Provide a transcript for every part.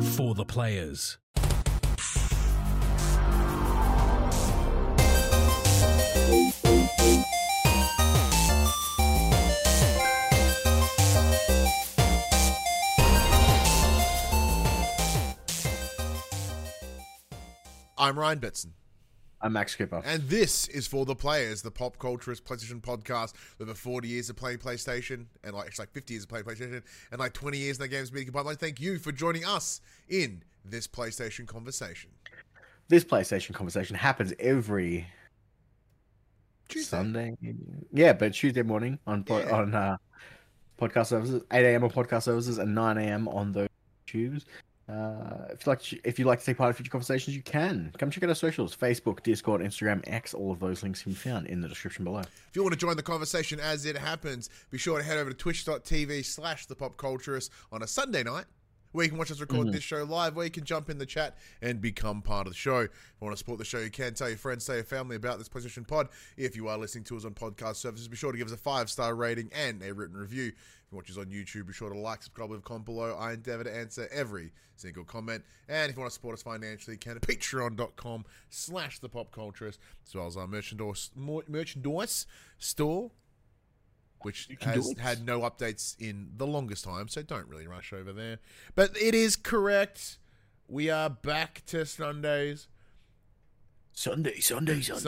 For the players. I'm Ryan Betson. I'm Max Cooper. And this is For the Players, the pop culturist PlayStation podcast with over 40 years of playing PlayStation, and it's like 50 years of playing PlayStation, and like 20 years in the games media combined. Thank you for joining us in this PlayStation conversation. This PlayStation conversation happens every Tuesday. Sunday. Yeah, but Tuesday morning on podcast services, 8 a.m. on podcast services, and 9 a.m. on those tubes. If you'd like to take part in future conversations, you can come check out our socials: Facebook, Discord, Instagram, X. All of those links can be found in the description below. If you want to join the conversation as it happens, be sure to head over to twitch.tv/thepopculturist on a Sunday night, where you can watch us record this show live, where you can jump in the chat and become part of the show. If you want to support the show, you can tell your friends, tell your family about this PlayStation pod. If you are listening to us on podcast services, be sure to give us a 5-star rating and a written review. If you watch us on YouTube, be sure to like, subscribe, leave a comment below. I endeavor to answer every single comment. And if you want to support us financially, you can at patreon.com/thepopculturist, as well as our merchandise store, which has had no updates in the longest time, so don't really rush over there. But it is correct. We are back to Sundays. Sunday is For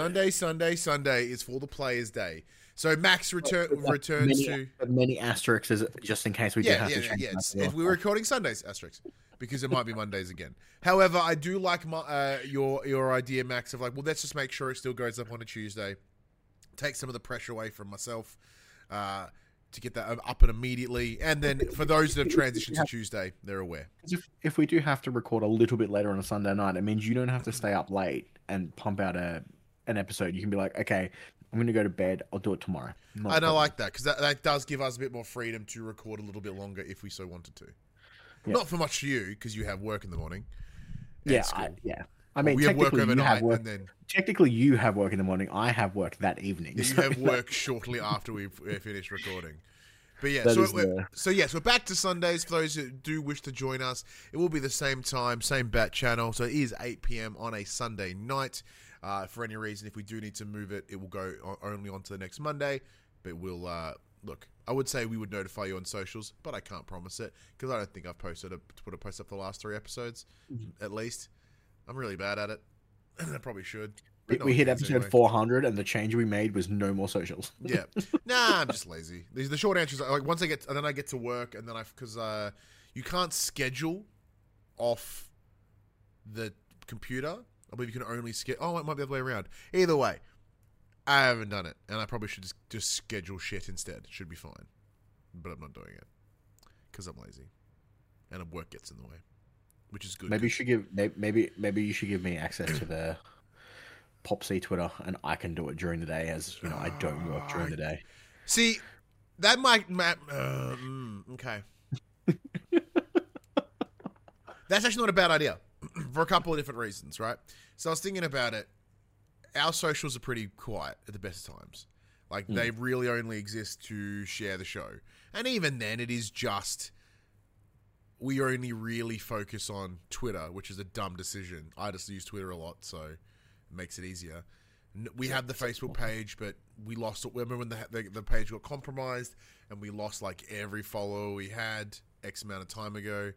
the Players Day. So Max returns to many asterisks just in case we do have to change. If we're recording Sundays, asterisks, because it might be Mondays again. However, I do like your idea, Max, of like, well, let's just make sure it still goes up on a Tuesday. Take some of the pressure away from myself. To get that up and immediately, and then for those that have transitioned to Tuesday, they're aware. If we do have to record a little bit later on a Sunday night, it means you don't have to stay up late and pump out an episode. You can be like, okay, I'm going to go to bed. I'll do it tomorrow. I like that, because that does give us a bit more freedom to record a little bit longer if we so wanted to. Yeah. Not for much for you, because you have work in the morning. I mean, we have work overnight, and then technically you have work in the morning. I have work that evening. Yeah, you have work shortly after we've finished recording. But yeah, we're back to Sundays. For those who do wish to join us, it will be the same time, same bat channel. So it is 8 p.m. on a Sunday night. For any reason, if we do need to move it, it will go only on to the next Monday. But we'll look. I would say we would notify you on socials, but I can't promise it because I don't think I've put a post up for the last 3 episodes, at least. I'm really bad at it. I probably should. We hit episode 400, and the change we made was no more socials. Yeah. Nah, I'm just lazy. The short answer is, like, once I get to work, and then because you can't schedule off the computer. I believe you can only schedule. Oh, it might be the other way around. Either way, I haven't done it, and I probably should just schedule shit instead. It should be fine, but I'm not doing it because I'm lazy, and work gets in the way. Which is good. Maybe you should give me access to the Popsy Twitter, and I can do it during the day, as you know I don't work during the day. See, that might okay. That's actually not a bad idea for a couple of different reasons, right? So I was thinking about it. Our socials are pretty quiet at the best of times. Like they really only exist to share the show, and even then, it is just. We only really focus on Twitter, which is a dumb decision. I just use Twitter a lot, so it makes it easier. We have the Facebook page, but we lost it. Remember when the page got compromised and we lost like every follower we had X amount of time ago.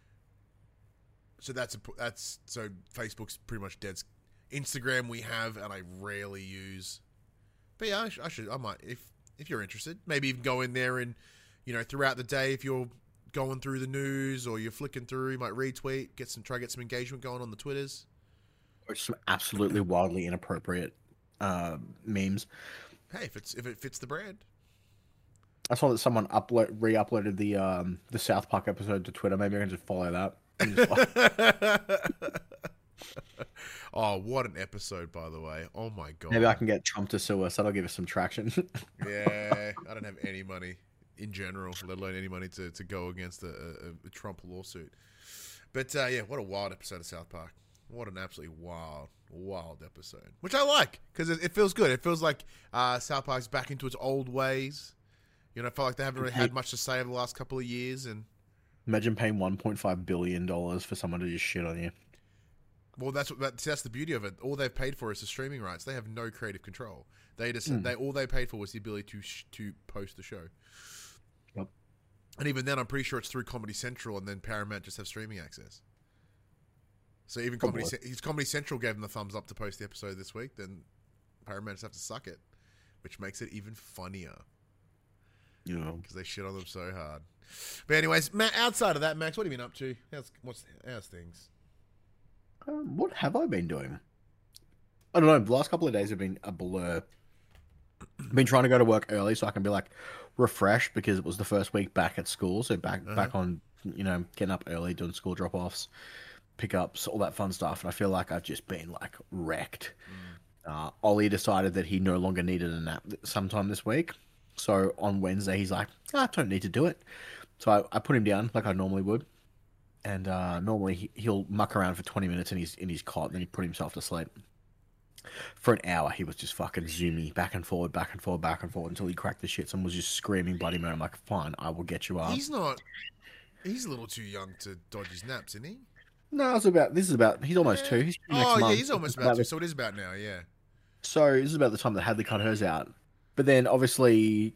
So so Facebook's pretty much dead. Instagram we have, and I rarely use. But yeah, I might if you're interested, maybe even go in there and throughout the day if you're going through the news or you're flicking through, you might retweet, try to get some engagement going on the Twitters. Or some absolutely wildly inappropriate memes. Hey, if it fits the brand. I saw that someone re-uploaded the South Park episode to Twitter. Maybe I can just follow that. Oh, what an episode, by the way. Oh my god. Maybe I can get Trump to sue us. That'll give us some traction. Yeah, I don't have any money in general, let alone any money to go against a Trump lawsuit. But yeah, what a wild episode of South Park. What an absolutely wild episode. Which I like, because it feels good. It feels like South Park's back into its old ways. I felt like they haven't really had much to say over the last couple of years, and Imagine paying $1.5 billion for someone to just shit on you. Well, that's the beauty of it. All they've paid for is the streaming rights. They have no creative control. They just all they paid for was the ability to post the show. Yep. And even then, I'm pretty sure it's through Comedy Central, and then Paramount just have streaming access. So even Comedy Central gave them the thumbs up to post the episode this week. Then Paramount just have to suck it, which makes it even funnier. Yeah, because they shit on them so hard. But anyways, Matt, outside of that, Max, what have you been up to? How's things? What have I been doing? I don't know. The last couple of days have been a blur. I've been trying to go to work early so I can be like refreshed because it was the first week back at school. So back on, getting up early, doing school drop-offs, pickups, all that fun stuff. And I feel like I've just been like wrecked. Ollie decided that he no longer needed a nap sometime this week. So on Wednesday, he's like, I don't need to do it. So I put him down like I normally would. And normally he'll muck around for 20 minutes in his cot, and then he put himself to sleep. For an hour, he was just fucking zoomy back and forward, back and forward, back and forward until he cracked the shits and was just screaming bloody murder. I'm like, fine, I will get you up. He's a little too young to dodge his naps, isn't he? No, he's almost 2. He's next month. He's almost about 2, so it is about now, yeah. So this is about the time that Hadley cut hers out. But then obviously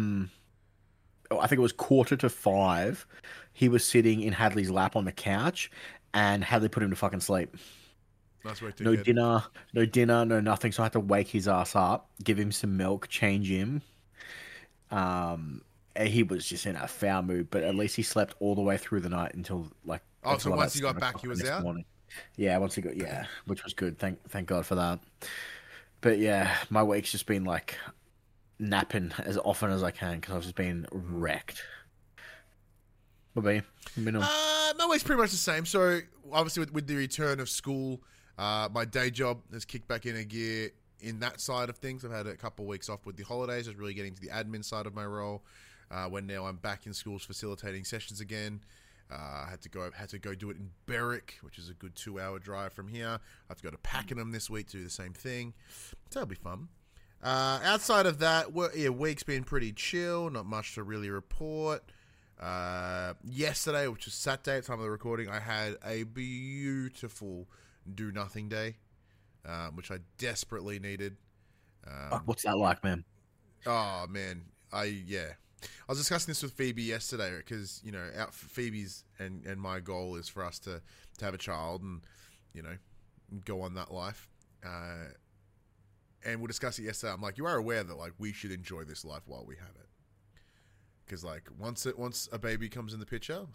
I think it was 4:45, he was sitting in Hadley's lap on the couch, and Hadley put him to fucking sleep. Nice work, no dinner, no nothing. So I had to wake his ass up, give him some milk, change him. And he was just in a foul mood, but at least he slept all the way through the night until like. Oh, so once he got back, he was out. Morning. Yeah, which was good. Thank God for that. But yeah, my week's just been like napping as often as I can because I've just been wrecked. What about you? My week's pretty much the same. So obviously with the return of school, my day job has kicked back in a gear in that side of things. I've had a couple of weeks off with the holidays. I was really getting to the admin side of my role. When now I'm back in schools facilitating sessions again. I had to go do it in Berwick, which is a good 2-hour drive from here. I have to go to Pakenham this week to do the same thing. So that'll be fun. Outside of that, week's been pretty chill. Not much to really report. Yesterday, which was Saturday at the time of the recording, I had a beautiful do nothing day, which I desperately needed. What's that like, man? Oh man, I was discussing this with Phoebe yesterday because Phoebe's and my goal is for us to have a child and go on that life. And we'll discuss it yesterday. I'm like, you are aware that like we should enjoy this life while we have it, because like when a baby comes in the picture,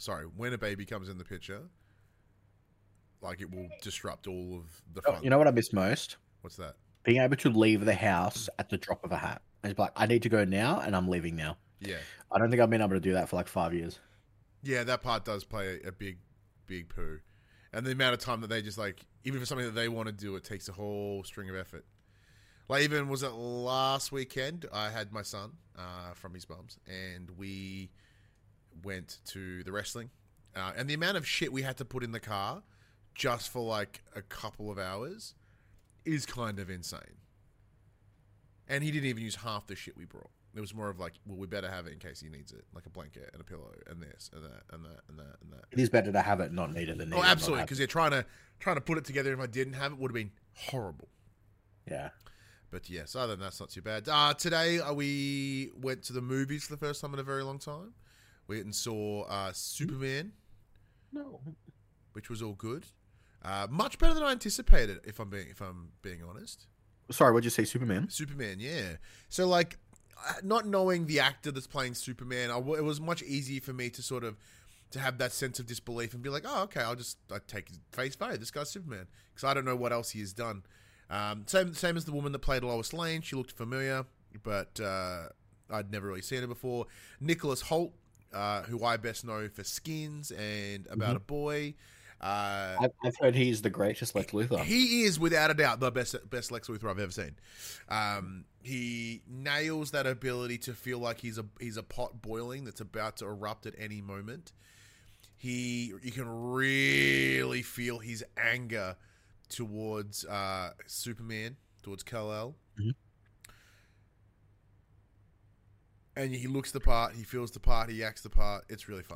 like it will disrupt all of the fun. You know what I miss most? What's that? Being able to leave the house at the drop of a hat. It's like, I need to go now, and I'm leaving now. Yeah. I don't think I've been able to do that for like 5 years. Yeah, that part does play a big poo. And the amount of time that they just like, even for something that they want to do, it takes a whole string of effort. Like even, was it last weekend, I had my son from his mum's, and we went to the wrestling. And the amount of shit we had to put in the car just for like a couple of hours is kind of insane. And he didn't even use half the shit we brought. It was more of like, well, we better have it in case he needs it, like a blanket and a pillow and this and that and that and that and that. It is better to have it, not need it, than need it. Oh, absolutely, because you're trying to put it together. If I didn't have it, would have been horrible. Yeah. But yes, other than that's not too bad. Today we went to the movies for the first time in a very long time. We went and saw Superman. No. Which was all good. Much better than I anticipated, if I'm being honest. Sorry, what'd you say, Superman? Superman, yeah. So like, not knowing the actor that's playing Superman, it was much easier for me to sort of to have that sense of disbelief and be like, oh, okay, I take face value. This guy's Superman, because I don't know what else he has done. Same as the woman that played Lois Lane. She looked familiar, but I'd never really seen her before. Nicholas Hoult, who I best know for Skins and About a Boy. I've heard he's the greatest Lex Luthor. He is, without a doubt, the best Lex Luthor I've ever seen. He nails that ability to feel like he's a pot boiling that's about to erupt at any moment. You can really feel his anger towards Superman, towards Kal-El. Mm-hmm. And he looks the part, he feels the part, he acts the part. It's really fun.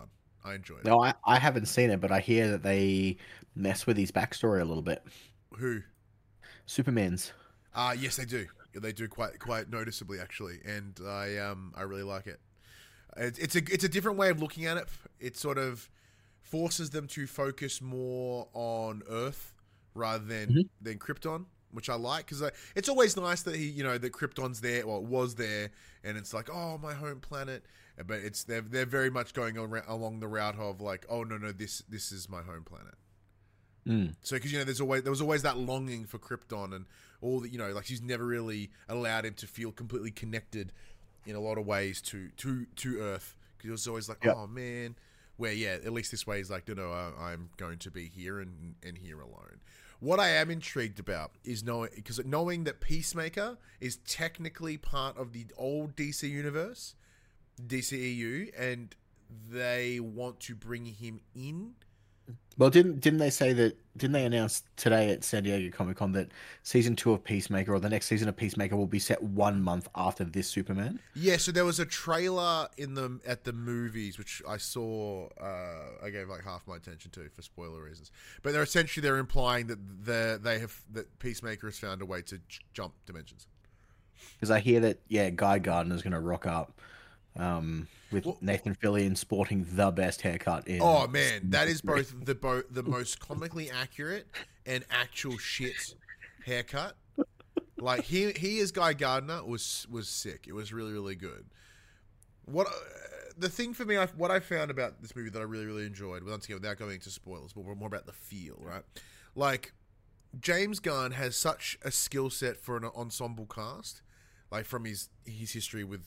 I enjoyed it. No, I haven't seen it, but I hear that they mess with his backstory a little bit. Who? Superman's. Yes, they do. They do quite noticeably, actually, and I really like it. It's a different way of looking at it. It sort of forces them to focus more on Earth rather than Krypton, which I like, because it's always nice that that Krypton's there, or was there, and it's like, oh, my home planet. But they're very much going along the route of like, oh no, this is my home planet. So because there was always that longing for Krypton, and all that, like she's never really allowed him to feel completely connected in a lot of ways to Earth, because it was always like, oh man, where at least this way is like, I'm going to be here and here alone. What I am intrigued about is knowing that Peacemaker is technically part of the old DC universe, DCEU, and they want to bring him in. Well, didn't they say that? Didn't they announce today at San Diego Comic-Con that season 2 of Peacemaker, or the next season of Peacemaker, will be set 1 month after this Superman? Yeah, so there was a trailer at the movies, which I saw. I gave like half my attention to for spoiler reasons, but they're implying that that Peacemaker has found a way to jump dimensions. Because I hear that Guy Gardner's going to rock up. With Nathan Fillion sporting the best haircut in. Oh man, that is both the most comically accurate and actual shit haircut. Like he as Guy Gardner was sick. It was really, really good. What the thing for me, what I found about this movie that I really, really enjoyed, once again without going into spoilers, but more about the feel, right? Like James Gunn has such a skill set for an ensemble cast, like from his history with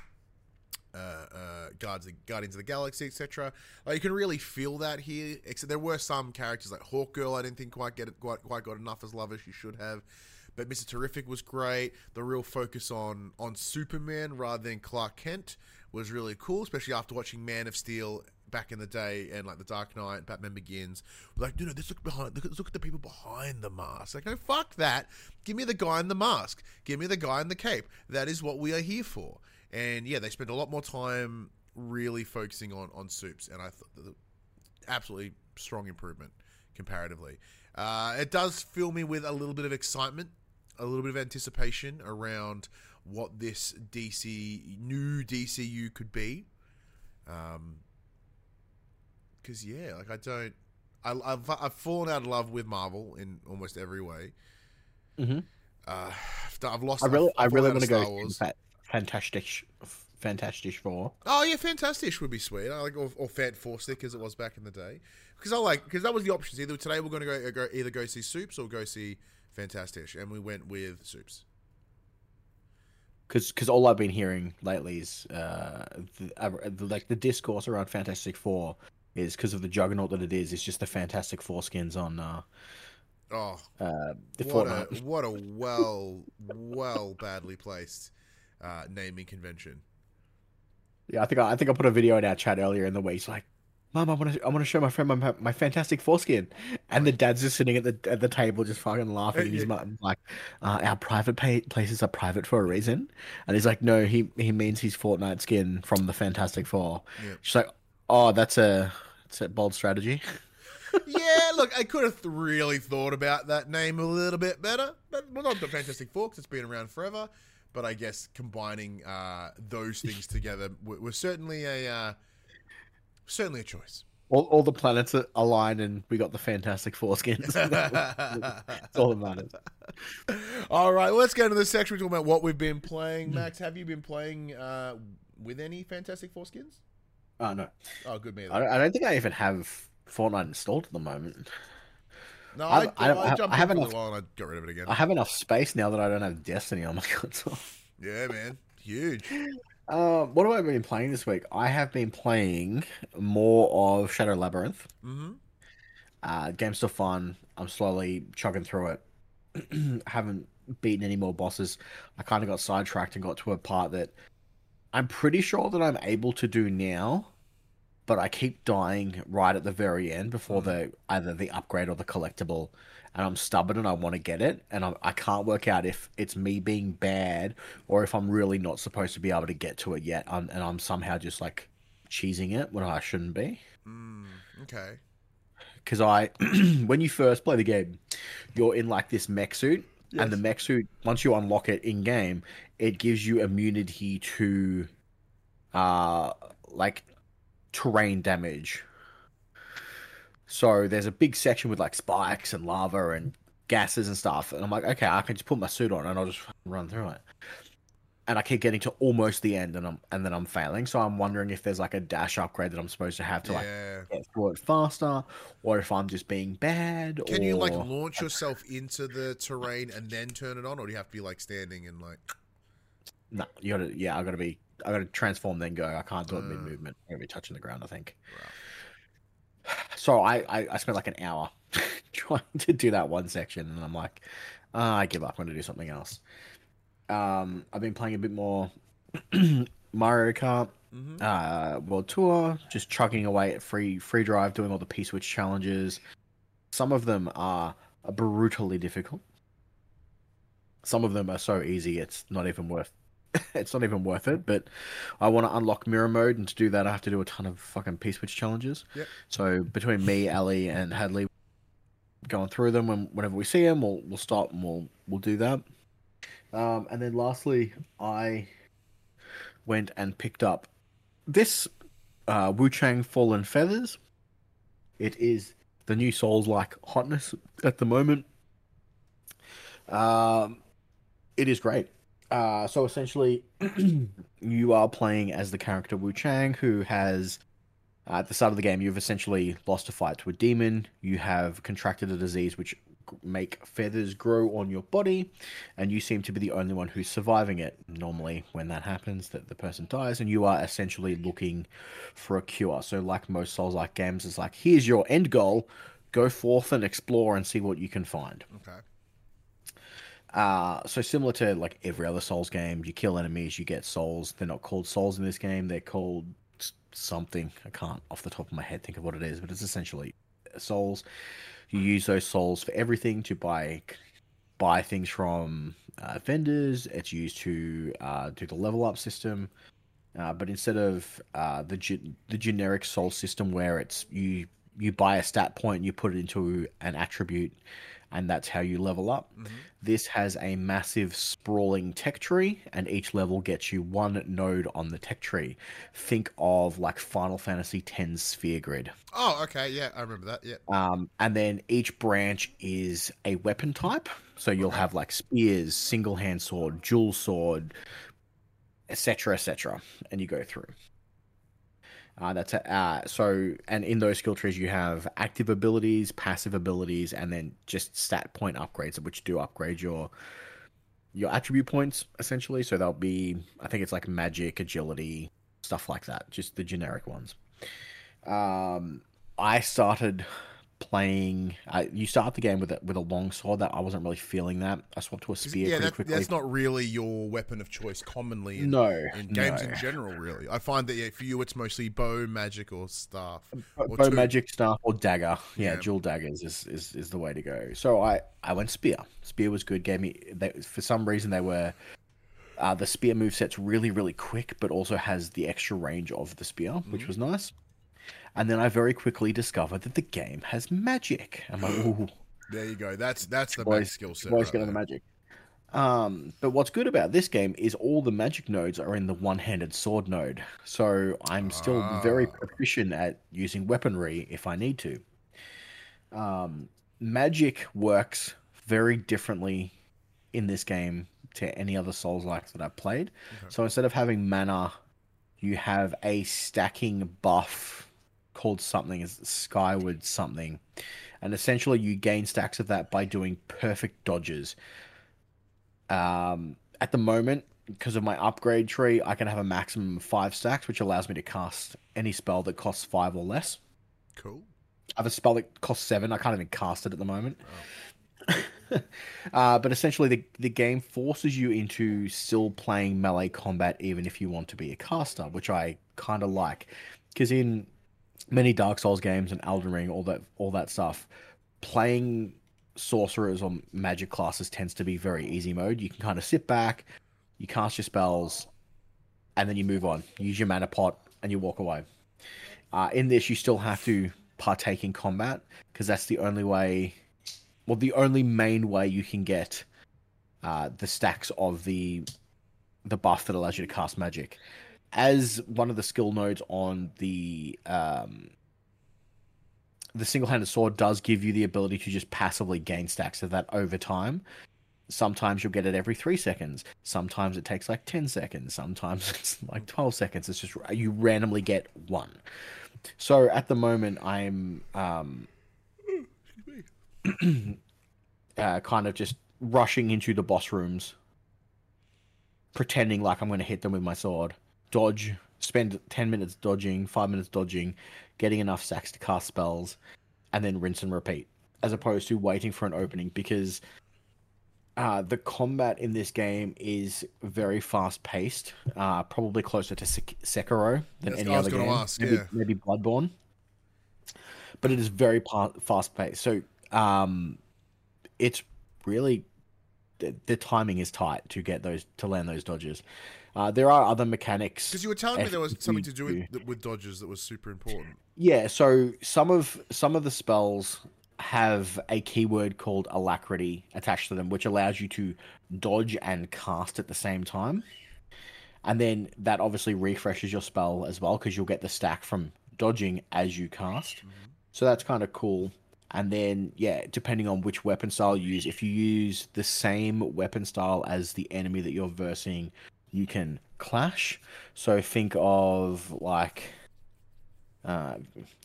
Guardians of the Galaxy, etc. Like you can really feel that here. Except there were some characters like Hawkgirl I didn't think quite got enough as love as she should have. But Mr. Terrific was great. The real focus on Superman rather than Clark Kent was really cool, especially after watching Man of Steel back in the day and like The Dark Knight, Batman Begins. We're like, let's look at the people behind the mask. Like, no, fuck that. Give me the guy in the mask. Give me the guy in the cape. That is what we are here for. And yeah, they spent a lot more time really focusing on Supes, and I thought absolutely strong improvement comparatively. It does fill me with a little bit of excitement, a little bit of anticipation around what this new DCU could be. Because I've fallen out of love with Marvel in almost every way. I've lost. I really want to go Fantastic Four. Oh yeah, Fantastic would be sweet. I like or Fant Four-Stick as it was back in the day. Because that was the options. Either today we're going to go see Supes or go see Fantastic, and we went with Supes. Because all I've been hearing lately is the discourse around Fantastic Four is because of the juggernaut that it is. It's just the Fantastic Four skins on. Fortnite. What a well badly placed naming convention. Yeah, I think I put a video in our chat earlier in the week. He's like, "Mom, I want to show my friend my Fantastic Foreskin," and the dad's just sitting at the table, just fucking laughing. And his mum like, "Our private places are private for a reason," and he's like, "No, he means his Fortnite skin from the Fantastic Four." Yep. She's like, "Oh, that's a bold strategy." Yeah, look, I could have really thought about that name a little bit better, but not the Fantastic Four, because it's been around forever. But I guess combining those things together was certainly a choice. All the planets align, and we got the Fantastic Four skins. That's all that matters. All right, let's go into this section. We're talking about what we've been playing. Max, have you been playing with any Fantastic Four skins? No. Oh, good man. I don't think I even have Fortnite installed at the moment. No, I have enough. And I got rid of it again. I have enough space now that I don't have Destiny on my console. Yeah, man, huge. What have I been playing this week? I have been playing more of Shadow Labyrinth. Game's still fun. I'm slowly chugging through it. Haven't beaten any more bosses. I kind of got sidetracked and got to a part that I'm pretty sure that I'm able to do now, but I keep dying right at the very end before either the upgrade or the collectible, and I'm stubborn and I want to get it, and I can't work out if it's me being bad or if I'm really not supposed to be able to get to it yet, and I'm somehow just like cheesing it when I shouldn't be. Okay. Because when you first play the game, you're in like this mech suit, and the Yes. mech suit, once you unlock it in game, it gives you immunity to, uh, like terrain damage. So there's a big section with like spikes and lava and gases and stuff, and I'm like, okay, I can just put my suit on and I'll just run through it. And I keep getting to almost the end, and then I'm failing. So I'm wondering if there's like a dash upgrade that I'm supposed to have to like Yeah. get through it faster, or if I'm just being bad, Can you like or launch yourself into the terrain and then turn it on, or do you have to be like standing and like? no, you gotta, yeah, I gotta transform then go. I can't do it mid Uh, movement. I'm gonna be touching the ground, I think. Rough. So I spent like an hour trying to do that one section, and I'm like, I give up. I'm gonna do something else. I've been playing a bit more Mario Kart, Mm-hmm. World Tour, just chugging away at free drive, doing all the P-Switch challenges. Some of them are brutally difficult. Some of them are so easy it's not even worth it's not even worth it. But I want to unlock mirror mode, and to do that, I have to do a ton of fucking P-Switch challenges. Yep. So between me, Ali, and Hadley, going through them, whenever we see them, we'll stop and we'll do that. And then lastly, I went and picked up this Wu Chang Fallen Feathers. It is the new Souls-like hotness at the moment. It is great. So essentially, you are playing as the character Wu Chang, who has, at the start of the game, you've essentially lost a fight to a demon. You have contracted a disease which make feathers grow on your body, and you seem to be the only one who's surviving it. Normally, when that happens, that the person dies, and you are essentially looking for a cure. So, like most Souls-like games, it's like, here's your end goal. Go forth and explore and see what you can find. Okay. So similar to like every other Souls game, you kill enemies, you get souls. They're not called souls in this game. They're called something. I can't off the top of my head think of what it is, but it's essentially souls. You use those souls for everything, to buy things from vendors. It's used to do the level up system. But instead of the generic soul system where it's you buy a stat point, you put it into an attribute, and that's how you level up. Mm-hmm. This has a massive sprawling tech tree, and each level gets you one node on the tech tree. Think of like Final Fantasy X sphere grid. Oh, okay. Yeah, I remember that. Yeah. And then each branch is a weapon type. So you'll have like spears, single hand sword, dual sword, etc., and you go through. So, and in those skill trees, you have active abilities, passive abilities, and then just stat point upgrades, which do upgrade your attribute points essentially. So they'll be, I think it's like magic, agility, stuff like that, just the generic ones. I started playing. You start the game with a long sword. That I wasn't really feeling that. I swapped to a spear pretty quickly. That's not really your weapon of choice commonly in games in general, really. I find that for you, it's mostly bow, magic, or staff. Bow, magic, staff, or dagger. Yeah, dual daggers is the way to go. So I went spear. Spear was good. For some reason they were. The spear moveset's really, really quick, but also has the extra range of the spear, which was nice. And then I very quickly discovered that the game has magic. I'm like, ooh. There you go. That's the best skill set. Boys get on the magic. But what's good about this game is all the magic nodes are in the one-handed sword node. So I'm still very proficient at using weaponry if I need to. Magic works very differently in this game to any other Souls-like that I've played. Okay. So instead of having mana, you have a stacking buff called something as Skyward something, and essentially you gain stacks of that by doing perfect dodges. At the moment, because of my upgrade tree, I can have a maximum of 5 stacks, which allows me to cast any spell that costs 5 or less. Cool. I have a spell that costs 7. I can't even cast it at the moment. But essentially the game forces you into still playing melee combat even if you want to be a caster, which I kind of like, because in many Dark Souls games and Elden Ring, all that stuff, playing sorcerers or magic classes tends to be very easy mode. You can kind of sit back, you cast your spells, and then you move on. You use your mana pot and you walk away. In this, you still have to partake in combat because that's the only way, well, the only main way you can get the stacks of the buff that allows you to cast magic. As one of the skill nodes on the single-handed sword does give you the ability to just passively gain stacks of that over time. Sometimes you'll get it every 3 seconds. Sometimes it takes like 10 seconds. Sometimes it's like 12 seconds. It's just you randomly get one. So at the moment, I'm kind of just rushing into the boss rooms, pretending like I'm going to hit them with my sword, dodge, spend 10 minutes dodging, 5 minutes dodging, getting enough stacks to cast spells, and then rinse and repeat, as opposed to waiting for an opening, because the combat in this game is very fast-paced, probably closer to Sekiro than any other game. Maybe Bloodborne. But it is very fast-paced. So it's really... The timing is tight to land those dodges. There are other mechanics. Because you were telling me there was something to do with dodges that was super important. Yeah, so some of the spells have a keyword called alacrity attached to them, which allows you to dodge and cast at the same time. And then that obviously refreshes your spell as well, because you'll get the stack from dodging as you cast. Mm-hmm. So that's kind of cool. And then, yeah, depending on which weapon style you use, if you use the same weapon style as the enemy that you're versing, you can clash. So think of like... My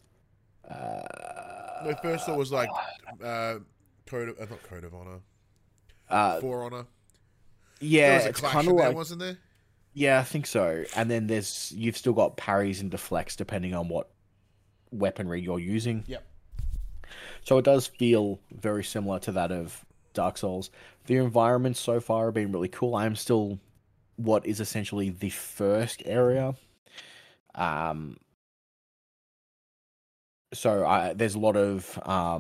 first thought was like not Code of Honor, For Honor. Yeah, there was a it's clash kind in of there, like, wasn't there? yeah, I think so. And then you've still got parries and deflects depending on what weaponry you're using. Yep. So it does feel very similar to that of Dark Souls. The environments so far have been really cool. I am still what is essentially the first area. So there's a lot of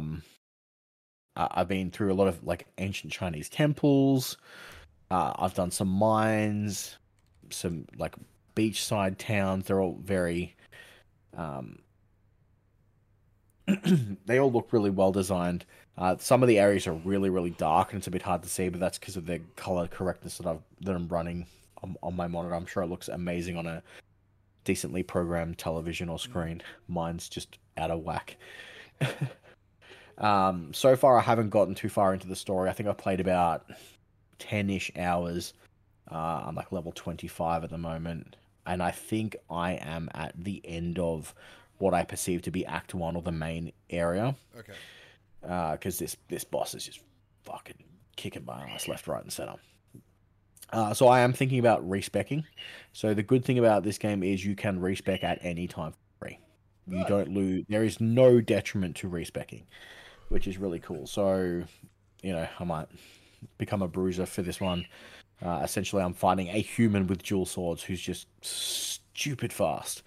I've been through a lot of like ancient Chinese temples. I've done some mines, some like beachside towns. They're all very they all look really well designed. Some of the areas are really, really dark and it's a bit hard to see, but that's because of the color correctness that I'm running on my monitor. I'm sure it looks amazing on a decently programmed television or screen. Mine's just out of whack. So far I haven't gotten too far into the story. I think I've played about 10-ish hours. I'm like level 25 at the moment, and I think I am at the end of what I perceive to be Act 1 or the main area. Okay. Because this boss is just fucking kicking my ass left, right, and center. So I am thinking about respecking. So the good thing about this game is you can respec at any time for free. You don't lose. There is no detriment to respecking, which is really cool. So, I might become a bruiser for this one. Essentially, I'm fighting a human with dual swords who's just stupid fast.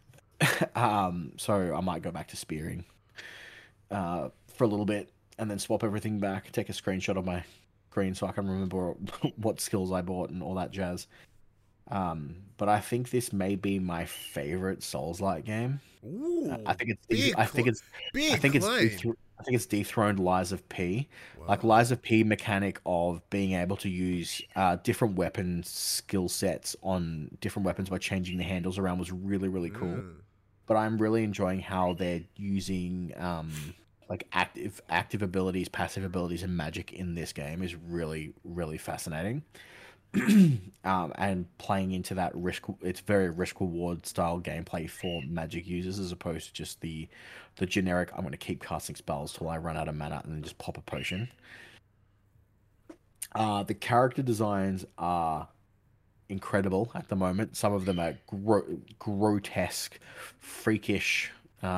So I might go back to spearing for a little bit and then swap everything back, take a screenshot of my screen so I can remember what skills I bought and all that jazz. But I think this may be my favorite Souls-like game. Ooh, I think it's dethroned Lies of P. Wow. Like Lies of P mechanic of being able to use different weapon skill sets on different weapons by changing the handles around was really, really cool. But I'm really enjoying how they're using like active abilities, passive abilities, and magic in this game is really, really fascinating. And playing into that it's very risk reward style gameplay for magic users as opposed to just the generic I'm going to keep casting spells till I run out of mana and then just pop a potion. The character designs are incredible at the moment. Some of them are grotesque, freakish,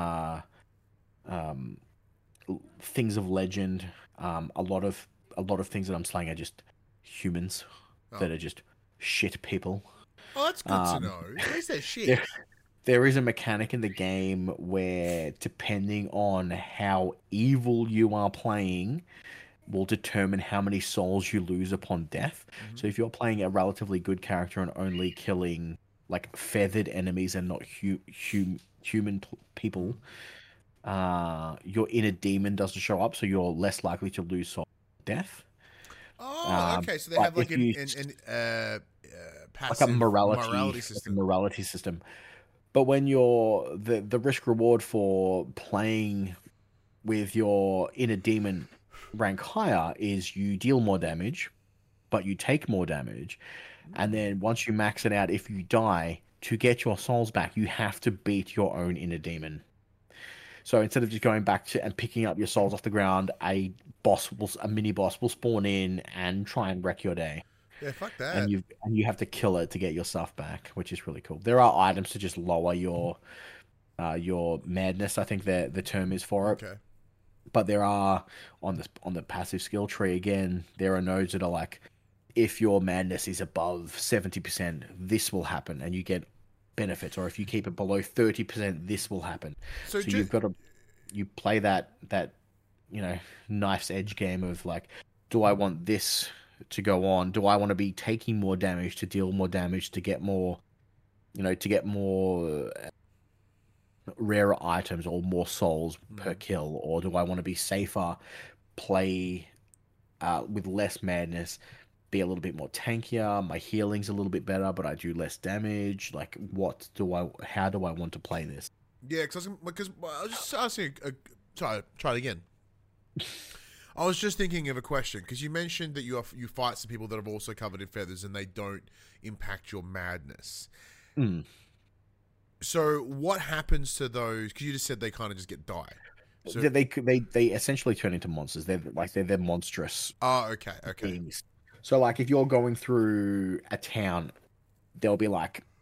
things of legend. A lot of things that I'm slaying are just humans that are just shit people. Oh, that's good to know. At least they're shit. There is a mechanic in the game where, depending on how evil you are playing, will determine how many souls you lose upon death. Mm-hmm. So if you're playing a relatively good character and only killing like feathered enemies and not human people, your inner demon doesn't show up, so you're less likely to lose soul death. Oh, okay. So they But have like if you like a passive morality, morality like a system. morality system. But when you're the risk reward for playing with your inner demon rank higher is you deal more damage, but you take more damage. And then once you max it out, if you die, to get your souls back, you have to beat your own inner demon. So instead of just going back to and picking up your souls off the ground, a mini boss will spawn in and try and wreck your day. Yeah, fuck And that. you have to kill it to get your stuff back, which is really cool. There are items to just lower your madness, I think the term is for it. Okay. But there are on the passive skill tree again, there are nodes that are like, if your madness is above 70%, this will happen and you get benefits, or if you keep it below 30%, this will happen. So So you've got to you play that knife's edge game of like, do I want this to go on? Do I want to be taking more damage to deal more damage to get more, rarer items or more souls per kill, or do I want to be safer, play with less madness, be a little bit more tankier, my healing's a little bit better, but I do less damage? Like, how do I want to play this? yeah, because I was just asking. Try it again. I was just thinking of a question because you mentioned that you fight some people that have also covered in feathers and they don't impact your madness. Mm. So what happens to those? Because you just said they kind of just die. So They essentially turn into monsters. They're monstrous okay. beings. So like if you're going through a town, there'll be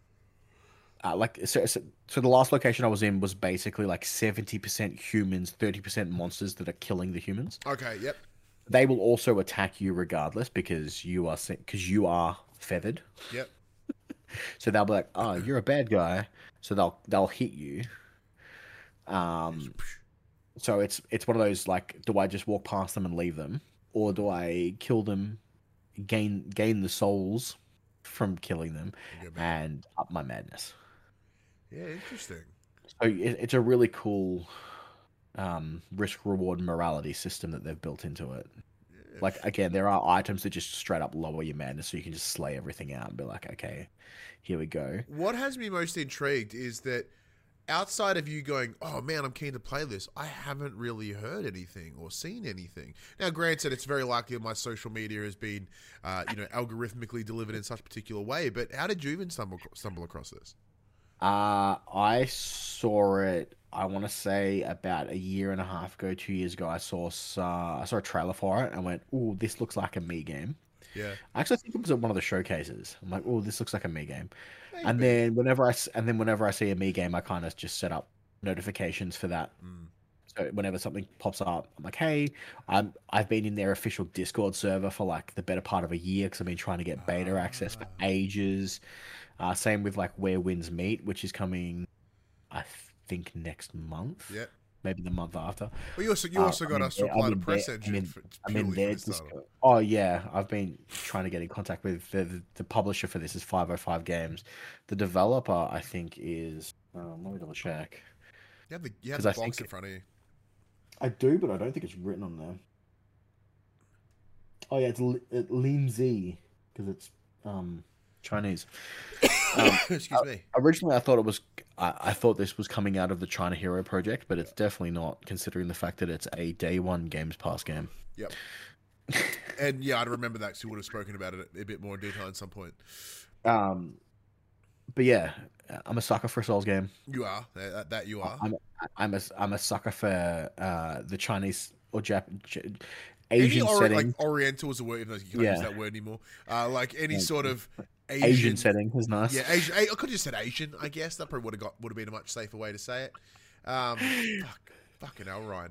so the last location I was in was basically like 70% humans, 30% monsters that are killing the humans. Okay. Yep. They will also attack you regardless because you are feathered. Yep. So they'll be like, "Oh, you're a bad guy," so they'll hit you. So it's one of those like, do I just walk past them and leave them, or do I kill them, gain the souls from killing them, and up my madness? Yeah, interesting. So it's a really cool risk reward morality system that they've built into it. Yeah. Like again, there are items that just straight up lower your madness, so you can just slay everything out and be like, okay, here we go. What has me most intrigued is that outside of you going, oh man, I'm keen to play this, I haven't really heard anything or seen anything. Now, granted, it's very likely that my social media has been, algorithmically delivered in such a particular way. But how did you even stumble across this? I saw it. I want to say about a year and a half ago, 2 years ago. I saw a trailer for it and went, "Oh, this looks like a me game." Yeah. I actually think it was at one of the showcases. I'm like, "Oh, this looks like a me game." Maybe. And then whenever I see a me game, I kind of just set up notifications for that. So whenever something pops up, I'm like, "Hey, I've been in their official Discord server for like the better part of a year because I've been trying to get beta access for ages." Same with like Where Winds Meet, which is coming, I think next month. Yeah. Maybe the month after. Well, you also got us to apply to Press Engine. I'm in there. Oh yeah, I've been trying to get in contact with the publisher for this is 505 Games. The developer, I think, is let me double check. You have the box in front of you. I do, but I don't think it's written on there. Oh yeah, it's Lindsay because it's Chinese. Excuse me. Originally, I thought this was coming out of the China Hero project, but it's definitely not, considering the fact that it's a day one Games Pass game. Yep. And yeah, I'd remember that because we would have spoken about it a bit more in detail at some point. But yeah, I'm a sucker for a Souls game. You are that you are. I'm a sucker for the Chinese or Asian setting. Like Oriental is a word, even though you can't use that word anymore. Like any sort of Asian setting is nice. Yeah, Asian. I could have just said Asian. I guess that probably would have been a much safer way to say it. Fucking hell, Ryan.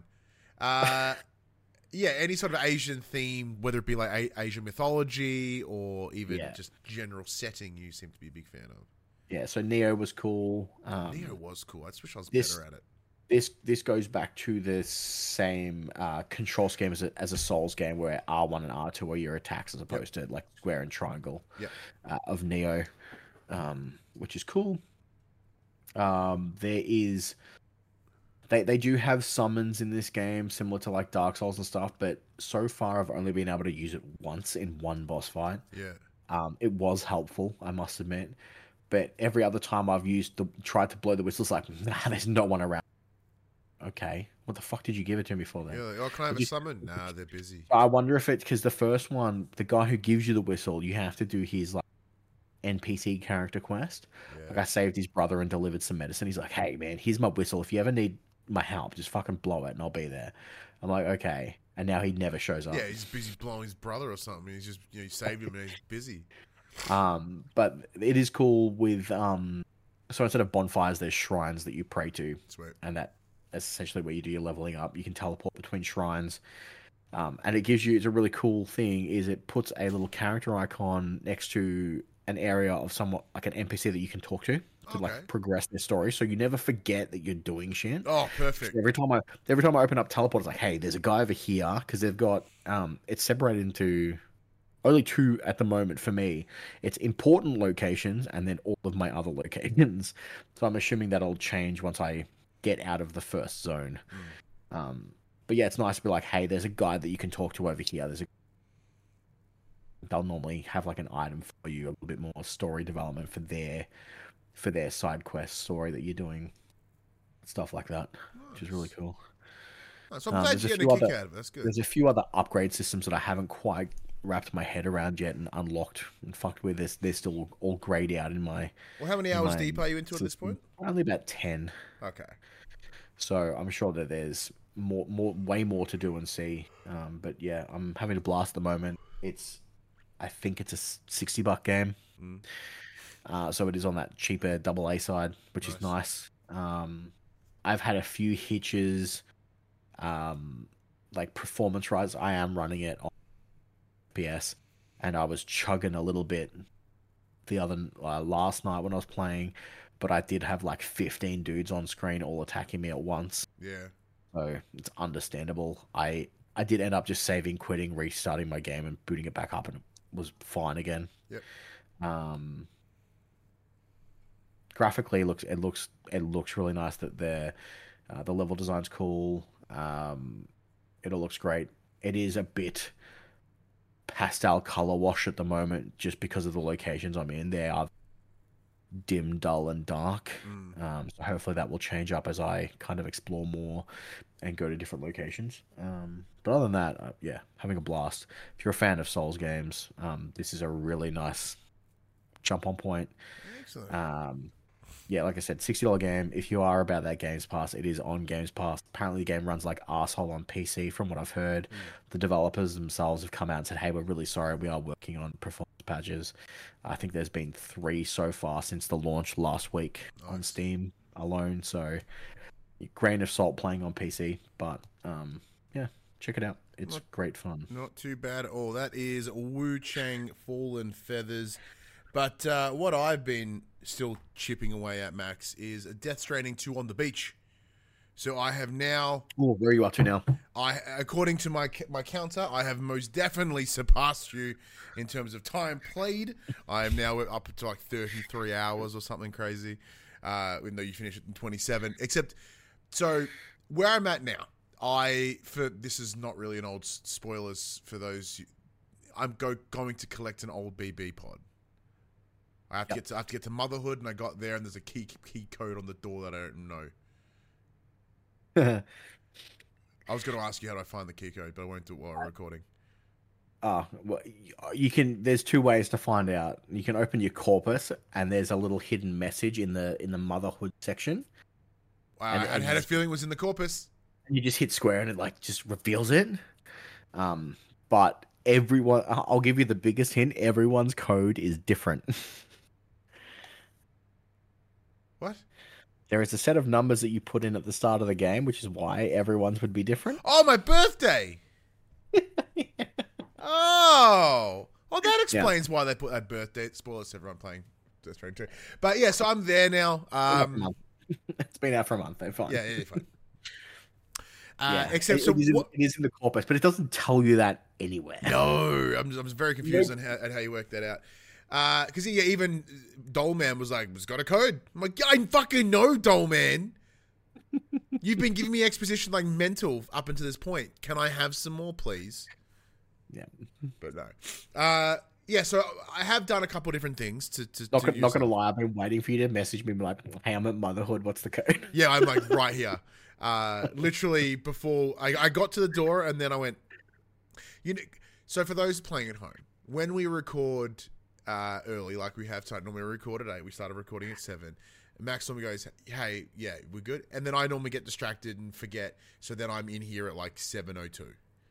Yeah, any sort of Asian theme, whether it be like Asian mythology or even just general setting, you seem to be a big fan of. Yeah, so Neo was cool. Neo was cool. I just wish I was better at it. This goes back to the same control scheme as a Souls game, where R1 and R2 are your attacks as opposed to like square and triangle of Neo. which is cool. There is they do have summons in this game, similar to like Dark Souls and stuff, but so far I've only been able to use it once in one boss fight. Yeah. It was helpful, I must admit, but every other time I've tried to blow the whistle, it's like, nah, there's no one around. Okay, what the fuck did you give it to me for then? Yeah, like, oh, can I have a summon? Nah, they're busy. I wonder if it's because the first one, the guy who gives you the whistle, you have to do his like NPC character quest. Yeah. Like I saved his brother and delivered some medicine. He's like, hey man, here's my whistle. If you ever need my help, just fucking blow it and I'll be there. I'm like, okay. And now he never shows up. Yeah, he's busy blowing his brother or something. He's just, you saved him and he's busy. But it is cool with so instead of bonfires, there's shrines that you pray to. Sweet. And that's essentially where you do your leveling up. You can teleport between shrines. And it gives you, it's a really cool thing, is it puts a little character icon next to an area of somewhat like an NPC that you can talk to like progress their story, so you never forget that you're doing shit. Oh, perfect. So every time I open up teleport, it's like, hey, there's a guy over here, because they've got it's separated into only two at the moment for me. It's important locations and then all of my other locations. So I'm assuming that'll change once I get out of the first zone. But yeah, it's nice to be like, hey, there's a guy that you can talk to over here. They'll normally have like an item for you, a little bit more story development for their side quest story that you're doing, stuff like that, which is really cool. So I'm glad you're getting a kick out of it. That's good. There's a few other upgrade systems that I haven't quite wrapped my head around yet and unlocked and fucked with. They're still all grayed out in my. Well, how many hours deep are you into at this point? Only about 10. Okay. So I'm sure that there's way more to do and see. But yeah, I'm having a blast at the moment. I think it's a $60 game. So it is on that cheaper AA side, which is nice. I've had a few hitches, like performance rise. I am running it on FPS, and I was chugging a little bit the other last night when I was playing, but I did have like 15 dudes on screen all attacking me at once. Yeah. So it's understandable. I did end up just saving, quitting, restarting my game, and booting it back up, and it was fine again. Yep. Graphically, it looks really nice. That the level design's cool. It all looks great. It is a bit pastel color wash at the moment, just because of the locations I'm in. They are dim, dull, and dark. So hopefully that will change up as I kind of explore more and go to different locations. But other than that, yeah, having a blast. If you're a fan of Souls games, this is a really nice jump on point. Excellent. Yeah, like I said, $60 game. If you are about that Games Pass, it is on Games Pass. Apparently the game runs like arsehole on PC from what I've heard. The developers themselves have come out and said, hey, we're really sorry, we are working on performance patches. I think there's been 3 so far since the launch last week on Steam alone. So grain of salt playing on PC, but yeah, check it out. It's great fun. Not too bad at all. That is Wu Chang Fallen Feathers. But what I've been still chipping away at, Max, is Death Stranding 2 on the beach. So I have now... Oh, where are you up to now? According to my counter, I have most definitely surpassed you in terms of time played. I am now up to like 33 hours or something crazy, even though you finished it in 27. Except, so where I'm at now, this is not really an old spoilers for those. I'm going to collect an old BB pod. I have to get to motherhood, and I got there, and there's a key code on the door that I don't know. I was going to ask you how do I find the key code, but I won't do it while we're recording. Well, you can. There's 2 ways to find out. You can open your corpus, and there's a little hidden message in the motherhood section. Wow, I had a feeling it was in the corpus. You just hit square, and it like just reveals it. But everyone, I'll give you the biggest hint. Everyone's code is different. What? There is a set of numbers that you put in at the start of the game, which is why everyone's would be different. Oh, my birthday! Oh! Well, that explains why they put that birthday. Spoilers to everyone playing Death Stranding 2. But yeah, so I'm there now. It's been out for a month. They're fine. Yeah, fine. Except it is in the corpus, but it doesn't tell you that anywhere. No, I'm very confused on how you work that out. Because yeah, even Dollman was like, "It's got a code." I'm like, "Yeah, I fucking know, Dollman. You've been giving me exposition like mental up until this point. Can I have some more, please?" Yeah. But no. Yeah, so I have done a couple different things to Not use gonna them. lie, I've been waiting for you to message me like, "Hey, I'm at Motherhood. What's the code?" Yeah, I'm like right here. Literally before I got to the door, and then I went. You know, so for those playing at home, when we record early, like we have time, normally we record at 8, we started recording at 7. Max normally goes, "Hey, yeah, we're good," and then I normally get distracted and forget, so then I'm in here at like 7:02.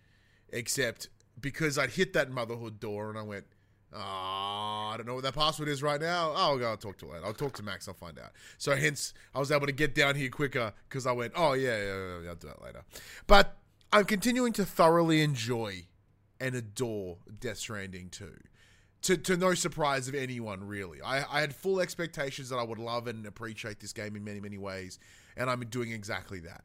Except because I'd hit that Motherhood door, and I went, "Oh, I don't know what that password is right now. Oh, I'll go talk to later. I'll talk to Max. I'll find out." So hence, I was able to get down here quicker because I went, "Oh, yeah, I'll do that later." But I'm continuing to thoroughly enjoy and adore Death Stranding 2. To no surprise of anyone, really. I had full expectations that I would love and appreciate this game in many, many ways, and I'm doing exactly that.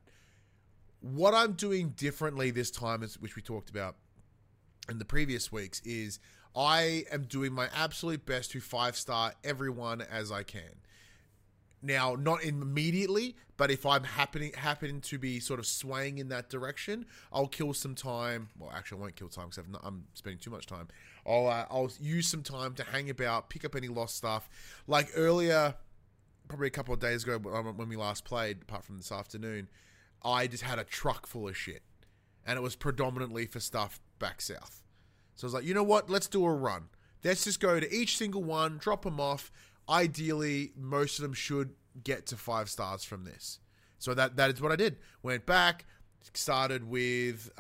What I'm doing differently this time, which we talked about in the previous weeks, is I am doing my absolute best to 5-star everyone as I can. Now, not immediately, but if I'm happen to be sort of swaying in that direction, I'll kill some time. Well, actually, I won't kill time because I'm spending too much time. I'll use some time to hang about, pick up any lost stuff. Like earlier, probably a couple of days ago when we last played, apart from this afternoon, I just had a truck full of shit. And it was predominantly for stuff back south. So I was like, you know what? Let's do a run. Let's just go to each single one, drop them off. Ideally, most of them should get to 5 stars from this. So that is what I did. Went back, started with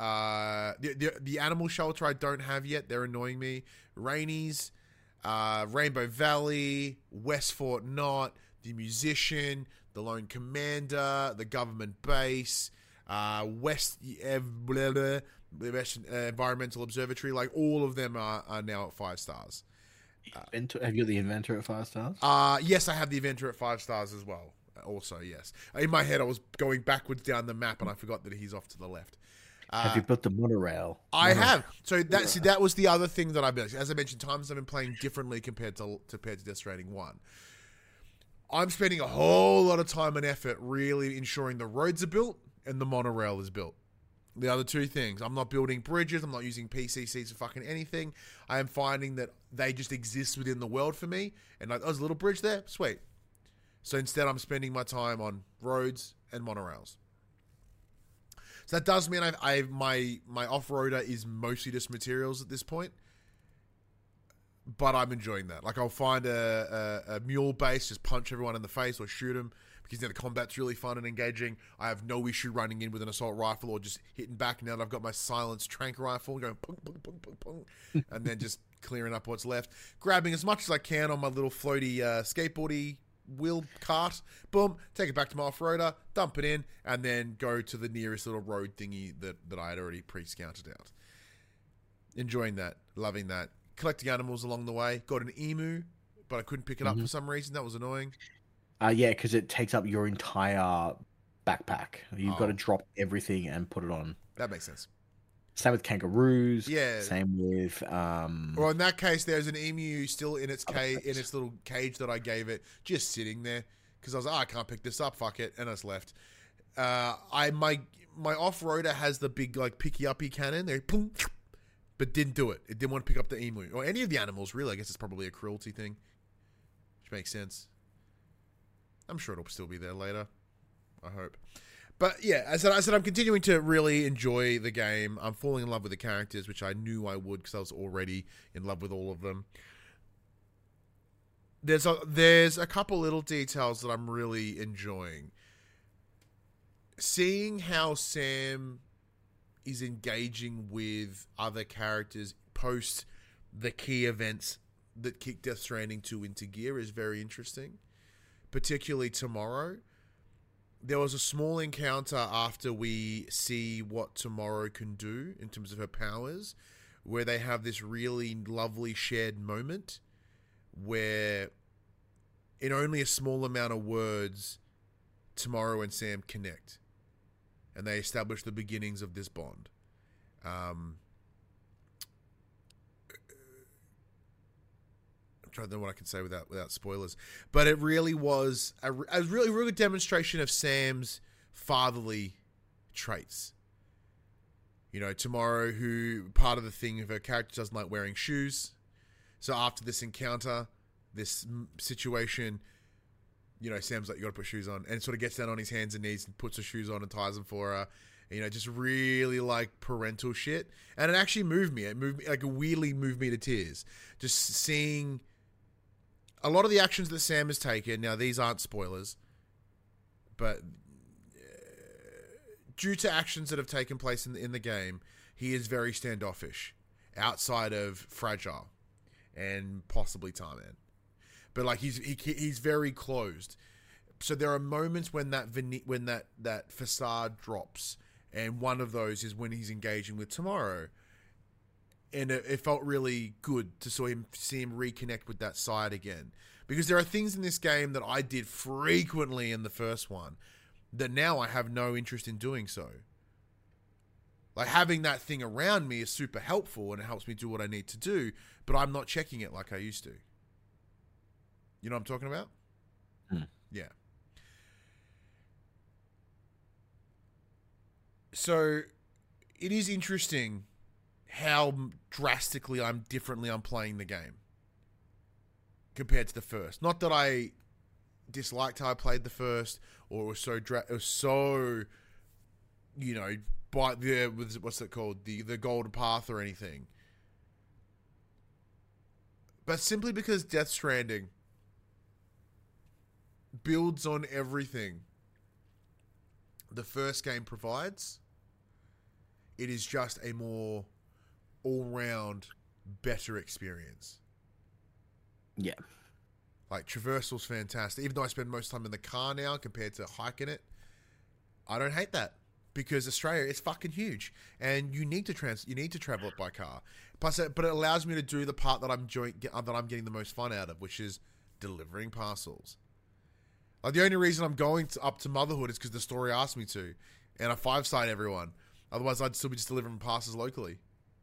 the animal shelter I don't have yet. They're annoying me. Rainey's, Rainbow Valley, West Fort Knott, the Musician, the Lone Commander, the Government Base, West Environmental Observatory. Like all of them are now at 5 stars. Have you got the Inventor at 5 stars? Yes, I have the Inventor at 5 stars as well. Also, yes. In my head, I was going backwards down the map, and I forgot that he's off to the left. Have you built the monorail? I have. So that was the other thing that I built. As I mentioned, times I've been playing differently compared to Death Stranding 1. I'm spending a whole lot of time and effort really ensuring the roads are built and the monorail is built. The other two things. I'm not building bridges. I'm not using PCCs for fucking anything. I am finding that they just exist within the world for me. And like, there's a little bridge there. Sweet. So instead, I'm spending my time on roads and monorails. So that does mean my off-roader is mostly just materials at this point. But I'm enjoying that. Like, I'll find a mule base, just punch everyone in the face or shoot them. Because the combat's really fun and engaging. I have no issue running in with an assault rifle or just hitting back now that I've got my silenced trank rifle going pung, pung, pung, pung, pung, and then just clearing up what's left. Grabbing as much as I can on my little floaty skateboardy wheel cart. Boom. Take it back to my off-roader, dump it in, and then go to the nearest little road thingy that I had already pre-scouted out. Enjoying that. Loving that. Collecting animals along the way. Got an emu, but I couldn't pick it up for some reason. That was annoying. Yeah, because it takes up your entire backpack. You've got to drop everything and put it on. That makes sense. Same with kangaroos. Yeah. Same with. Or in that case, there's an emu still in its little cage that I gave it, just sitting there because I was like, I can't pick this up. Fuck it, and it's left. My off-roader has the big like picky uppy cannon there, but didn't do it. It didn't want to pick up the emu or any of the animals. Really, I guess it's probably a cruelty thing, which makes sense. I'm sure it'll still be there later. I hope. But yeah, as I said, I'm continuing to really enjoy the game. I'm falling in love with the characters, which I knew I would because I was already in love with all of them. There's a couple little details that I'm really enjoying. Seeing how Sam is engaging with other characters post the key events that kick Death Stranding 2 into gear is very interesting. Particularly tomorrow. There was a small encounter after we see what Tomorrow can do in terms of her powers, where they have this really lovely shared moment where in only a small amount of words, Tomorrow and Sam connect. And they establish the beginnings of this bond. I'm trying to know what I can say without spoilers. But it really was a really good demonstration of Sam's fatherly traits. You know, Tomorrow, who part of the thing of her character doesn't like wearing shoes. So after this encounter, this situation, you know, Sam's like, you got to put shoes on, and sort of gets down on his hands and knees and puts her shoes on and ties them for her. And, you know, just really like parental shit. And it actually moved me. It weirdly moved me to tears. Just seeing a lot of the actions that Sam has taken. Now, these aren't spoilers, but due to actions that have taken place in the game, he is very standoffish outside of Fragile and possibly Tarman. But like he's very closed. So there are moments when that facade drops, and one of those is when he's engaging with Tomorrow, and it felt really good to see him reconnect with that side again. Because there are things in this game that I did frequently in the first one that now I have no interest in doing so. Like, having that thing around me is super helpful and it helps me do what I need to do, but I'm not checking it like I used to. You know what I'm talking about? Yeah. So it is interesting how drastically I'm playing the game compared to the first. Not that I disliked how I played the first, or it was so, you know, by what's it called, the golden path or anything. But simply because Death Stranding builds on everything the first game provides, it is just a more all-round better experience. Yeah. Like, traversal's fantastic. Even though I spend most time in the car now compared to hiking it, I don't hate that. Because Australia is fucking huge, and you need to travel it by car. But it allows me to do the part that I'm getting the most fun out of, which is delivering parcels. Like, the only reason I'm going up to Motherhood is because the story asked me to, and I 5-star everyone. Otherwise, I'd still be just delivering parcels locally.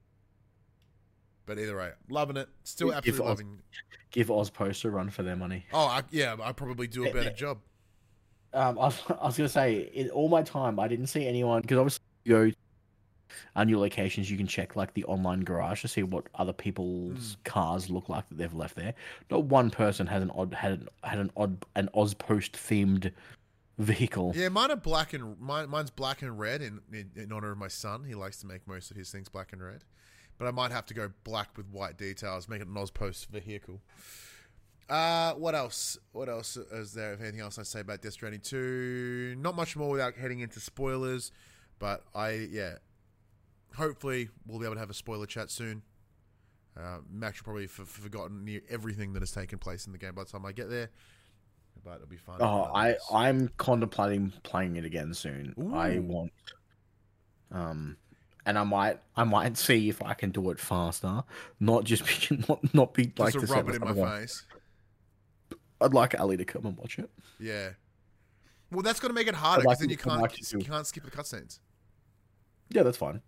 But either way, loving it. Still absolutely loving. Give Ozpost a run for their money. Oh, I probably do a better job. I was going to say, in all my time, I didn't see anyone, because obviously you go to new locations, you can check like the online garage to see what other people's cars look like that they've left there. Not one person has an Ozpost themed vehicle. Yeah, mine's black and red in honor of my son. He likes to make most of his things black and red. But I might have to go black with white details, make it an Ozpost vehicle. What else? What else is there? If anything else I say about Death Stranding 2? Not much more without heading into spoilers. But hopefully we'll be able to have a spoiler chat soon. Max will probably forgotten near everything that has taken place in the game by the time I get there. But it'll be fun. Oh, I'm contemplating playing it again soon. Ooh. I want, and I might see if I can do it faster. Not just not be like just to rub it in my face. I'd like Ali to come and watch it. Yeah. Well, that's going to make it harder because then you can't skip the cutscenes. Yeah, that's fine.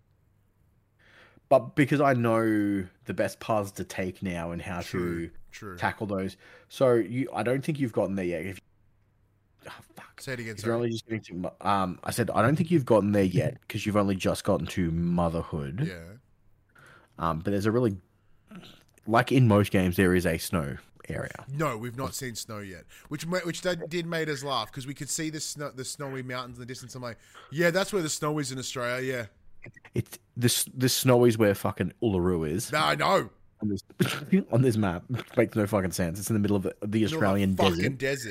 But because I know the best paths to take now and how to tackle those, so I don't think you've gotten there yet. Fuck. Say it again. You're only just getting to. I said I don't think you've gotten there yet because you've only just gotten to Motherhood. Yeah. But there's a really, like in most games, there is a snow area. No, we've not seen snow yet, which did make us laugh because we could see the snowy mountains in the distance. I'm like, yeah, that's where the snow is in Australia. Yeah, it's the snow is where fucking Uluru is. No, I know. On this map, it makes no fucking sense. It's in the middle of the Australian desert.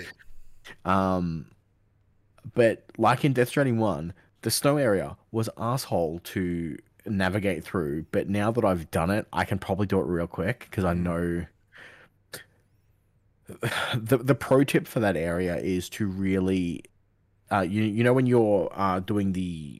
But like in Death Stranding 1, the snow area was asshole to navigate through. But now that I've done it, I can probably do it real quick because I know. The pro tip for that area is to really, you know when you're doing the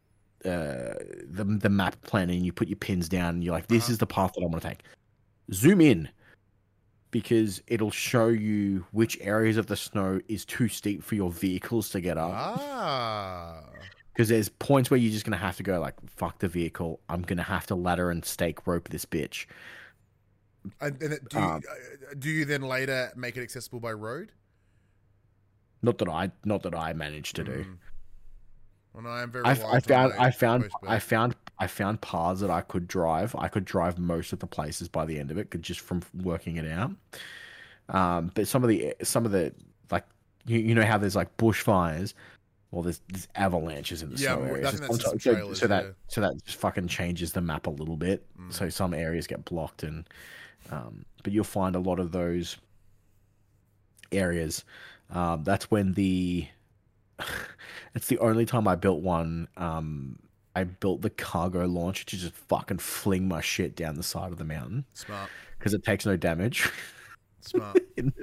map plan and you put your pins down and you're like, this is the path that I want to take. Zoom in, because it'll show you which areas of the snow is too steep for your vehicles to get up. Because there's points where you're just gonna have to go like, fuck the vehicle. I'm gonna have to ladder and stake rope this bitch. Do you then later make it accessible by road? Not that I managed to do. Well, no, I am very. I found paths that I could drive. I could drive most of the places by the end of it, just from working it out. But some of the like you know how there's like bushfires, well there's avalanches in the snow areas. So that just fucking changes the map a little bit. So some areas get blocked, and but you'll find a lot of those areas. That's when it's the only time I built one. I built the cargo launcher to just fucking fling my shit down the side of the mountain. Smart. Because it takes no damage. Smart.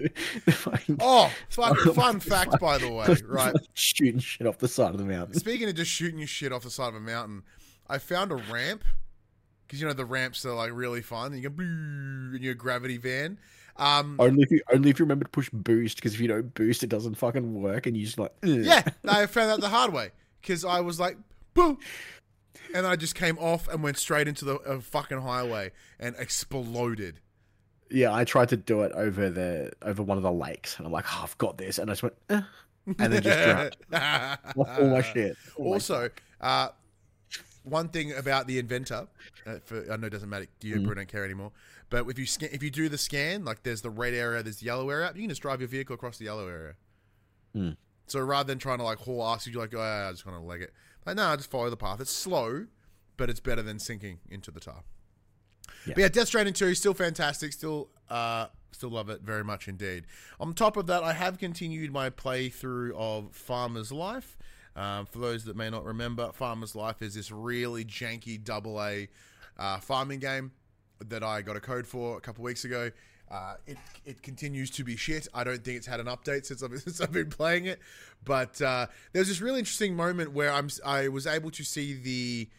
Fun fact, by the way, right? Shooting shit off the side of the mountain. Speaking of just shooting your shit off the side of a mountain, I found a ramp. Because, you know, the ramps are, like, really fun. You go, in your gravity van. Only if you remember to push boost, because if you don't boost, it doesn't fucking work, and you just like... Ugh. Yeah, I found that the hard way. Because I was like, boom! And I just came off and went straight into the fucking highway and exploded. Yeah, I tried to do it over one of the lakes, and I'm like, oh, I've got this, and I just went, and then just dropped all my shit. Also, one thing about the Inventor, I know it doesn't matter, you probably don't care anymore, but if you do the scan, like there's the red area, there's the yellow area, you can just drive your vehicle across the yellow area. So rather than trying to like haul ass, you're like, oh, I just want to leg it. Like, no, just follow the path. It's slow, but it's better than sinking into the tar. Yeah. But yeah, Death Stranding 2 is still fantastic. Still love it very much indeed. On top of that, I have continued my playthrough of Farmer's Life. For those that may not remember, Farmer's Life is this really janky AA farming game that I got a code for a couple weeks ago. It continues to be shit. I don't think it's had an update since I've been playing it. But there's this really interesting moment where I was able to see the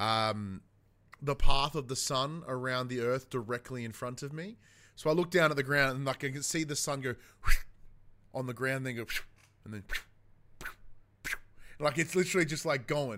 path of the sun around the Earth directly in front of me. So I look down at the ground and like I can see the sun go on the ground, then go and then like it's literally just like going.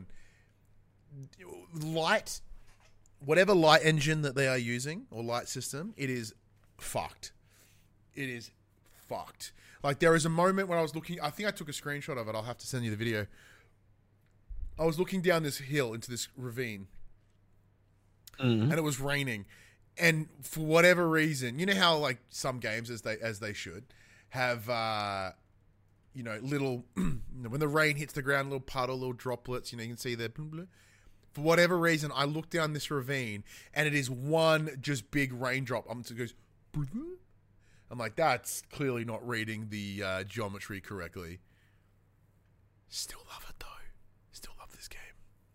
Light, whatever light engine that they are using or light system, it is fucked. It is fucked. Like there is a moment when I was looking, I think I took a screenshot of it. I'll have to send you the video. I was looking down this hill into this ravine. And it was raining, and for whatever reason, you know how like some games, as they should have, little when the rain hits the ground, little puddle, little droplets. You know, you can see the. For whatever reason, I look down this ravine, and it is one just big raindrop. It goes. I'm like, that's clearly not reading the geometry correctly. Still love it though. Still love this game.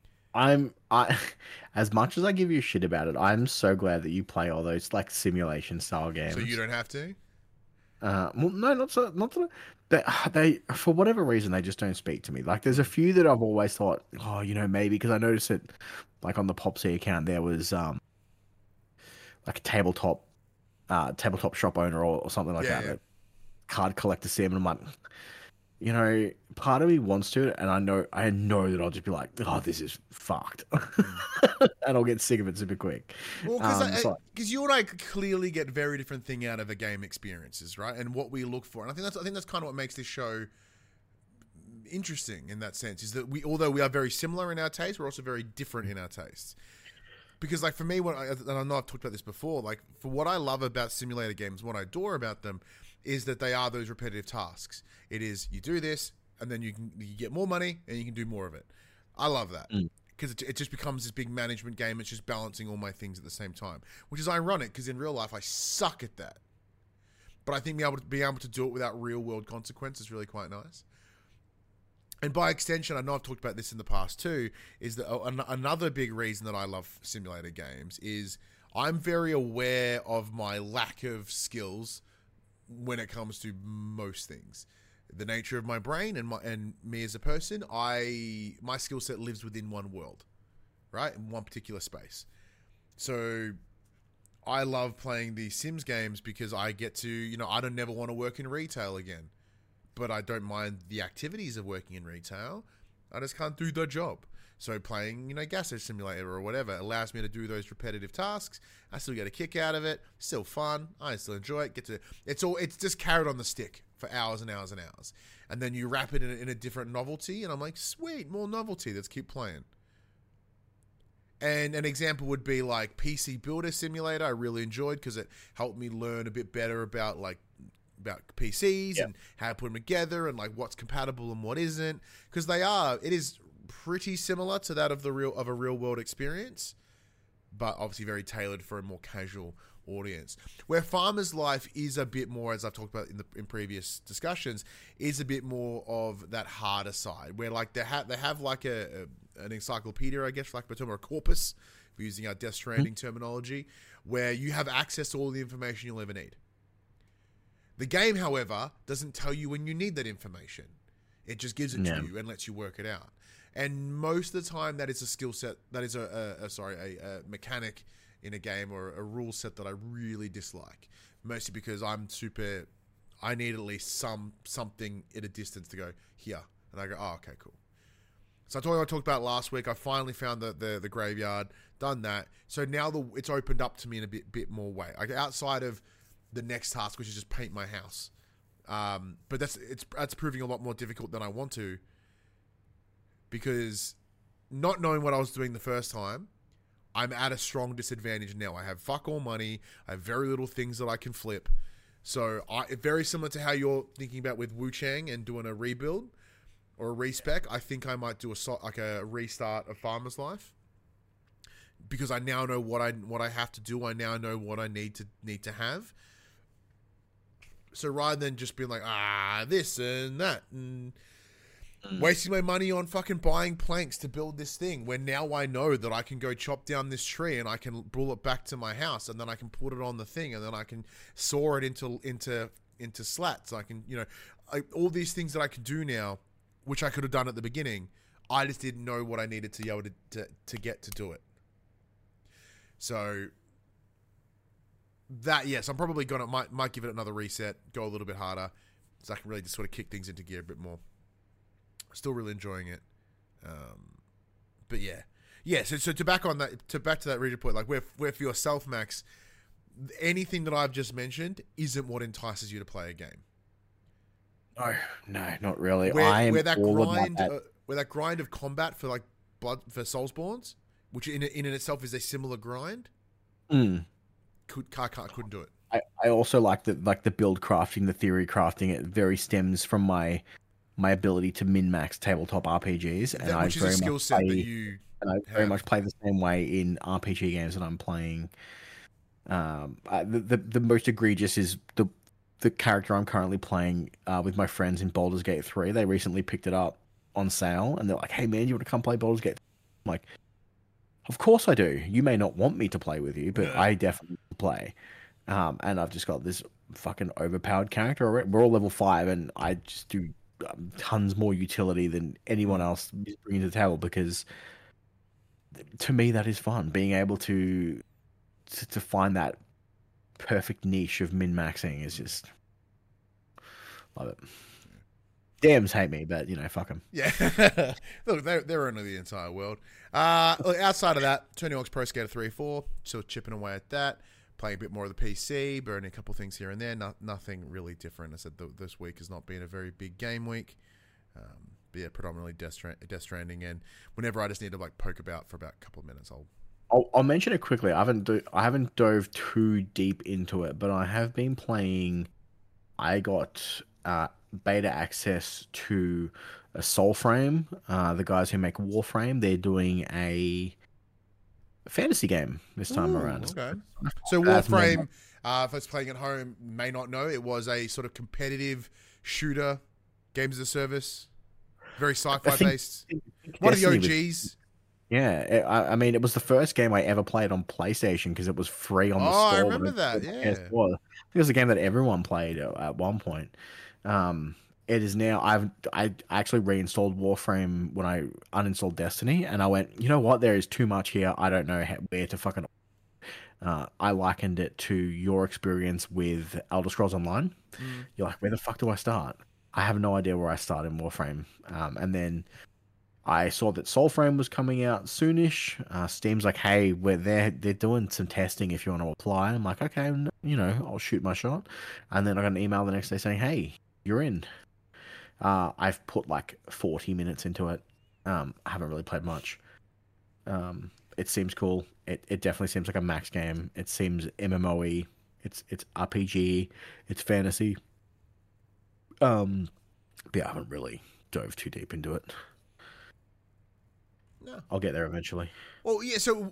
As much as I give you shit about it, I'm so glad that you play all those like simulation style games. So you don't have to? Well, no, not so. They for whatever reason they just don't speak to me. Like there's a few that I've always thought, oh, maybe because I noticed it, like on the Popsy account there was like a tabletop shop owner or something like that. Card collector sim, and I'm like, part of me wants to, and I know that I'll just be like, oh, this is fucked, and I'll get sick of it super quick. Well, because you and I clearly get very different thing out of the game experiences, right? And what we look for, and I think that's kind of what makes this show interesting in that sense. Is that although we are very similar in our tastes, we're also very different in our tastes. Because, like, for me, and I know I've talked about this before, like, for what I love about simulator games, what I adore about them, is that they are those repetitive tasks. It is, you do this, and then you get more money, and you can do more of it. I love that. Because it just becomes this big management game. It's just balancing all my things at the same time. Which is ironic, because in real life, I suck at that. But I think being able to do it without real-world consequence is really quite nice. And by extension, I know I've talked about this in the past too, is that another big reason that I love simulator games is I'm very aware of my lack of skills when it comes to most things. The nature of my brain and me as a person, my skill set lives within one world, right? In one particular space. So I love playing these Sims games because I get to, I don't never want to work in retail again. But I don't mind the activities of working in retail. I just can't do the job. So playing, Gas Station Simulator or whatever allows me to do those repetitive tasks. I still get a kick out of it. Still fun. I still enjoy it. It's just carrot on the stick for hours and hours and hours. And then you wrap it in a different novelty, and I'm like, sweet, more novelty. Let's keep playing. And an example would be like PC Builder Simulator. I really enjoyed because it helped me learn a bit better about PCs and how to put them together and like what's compatible and what isn't. Because it is pretty similar to that of a real world experience, but obviously very tailored for a more casual audience. Where Farmer's Life is a bit more, as I've talked about in previous discussions, is a bit more of that harder side, where like they have like an encyclopedia, I guess, like or a corpus, if we're using our Death Stranding terminology, where you have access to all the information you'll ever need. The game, however, doesn't tell you when you need that information. It just gives it to you and lets you work it out. And most of the time, that is a skill set, that is a mechanic in a game or a rule set that I really dislike. Mostly because I need at least something at a distance to go here. And I go, oh, okay, cool. So I talked about last week. I finally found the graveyard, done that. So now it's opened up to me in a bit more way. Like outside of the next task, which is just paint my house. But that's proving a lot more difficult than I want to. Because not knowing what I was doing the first time, I'm at a strong disadvantage now. I have fuck all money. I have very little things that I can flip. So very similar to how you're thinking about with Wu Chang and doing a rebuild or a respec. I think I might do a restart of Farmer's Life because I now know what I have to do. I now know what I need to have. So rather than just being like this and that and wasting my money on fucking buying planks to build this thing, when now I know that I can go chop down this tree and I can pull it back to my house and then I can put it on the thing and then I can saw it into slats. I can, all these things that I can do now, which I could have done at the beginning. I just didn't know what I needed to be able to get to do it. So that, yes, I'm probably might give it another reset, go a little bit harder, so I can really just sort of kick things into gear a bit more. Still really enjoying it, but yeah. So to back to that reader point, like where for yourself, Max, anything that I've just mentioned isn't what entices you to play a game. No, not really. Where that grind of combat for like Soulsborns, which in itself is a similar grind, couldn't do it. I also like the build crafting, the theory crafting. It very stems from my ability to min-max tabletop RPGs, and I very much play, and I very much play the same way in RPG games that I'm playing. The most egregious is the character I'm currently playing with my friends in Baldur's Gate 3. They recently picked it up on sale, and they're like, "Hey man, you want to come play Baldur's Gate?" I'm like, "Of course I do. You may not want me to play with you, but I definitely play." And I've just got this fucking overpowered character. We're all level 5, and I just do tons more utility than anyone else is bringing to the table, because to me that is fun, being able to find that perfect niche of min-maxing is just love it. Dams hate me, but fuck them. Yeah. Look, they're only the entire world. Look, outside of that, Tony Hawk's Pro Skater 3-4, still chipping away at that, playing a bit more of the PC, burning a couple things here and there. Nothing really different. I said this week has not been a very big game week. But yeah, predominantly Death Stranding, and whenever I just need to like poke about for about a couple of minutes, I'll mention it quickly. I haven't dove too deep into it, but I have been playing. I got beta access to a Soulframe. The guys who make Warframe, they're doing a fantasy game this time around. Okay. So Warframe, for those playing at home may not know, it was a sort of competitive shooter, games as a service, very sci-fi based. One of the OGs. Yeah, I mean, it was the first game I ever played on PlayStation because it was free on the store. Oh, I remember that, yeah. It was a game that everyone played at one point. It is now, I actually reinstalled Warframe when I uninstalled Destiny, and I went, you know what, there is too much here, I don't know where to fucking... I likened it to your experience with Elder Scrolls Online. You're like, where the fuck do I start? I have no idea where I start in Warframe. And then I saw that Soulframe was coming out soonish. Steam's like, hey, they're doing some testing if you want to apply. I'm like, okay, I'll shoot my shot. And then I got an email the next day saying, hey, you're in. I've put like 40 minutes into it. I haven't really played much. It seems cool. It definitely seems like a max game. It seems MMOE. It's RPG. It's fantasy. But yeah, I haven't really dove too deep into it. No. I'll get there eventually. Well, yeah. So,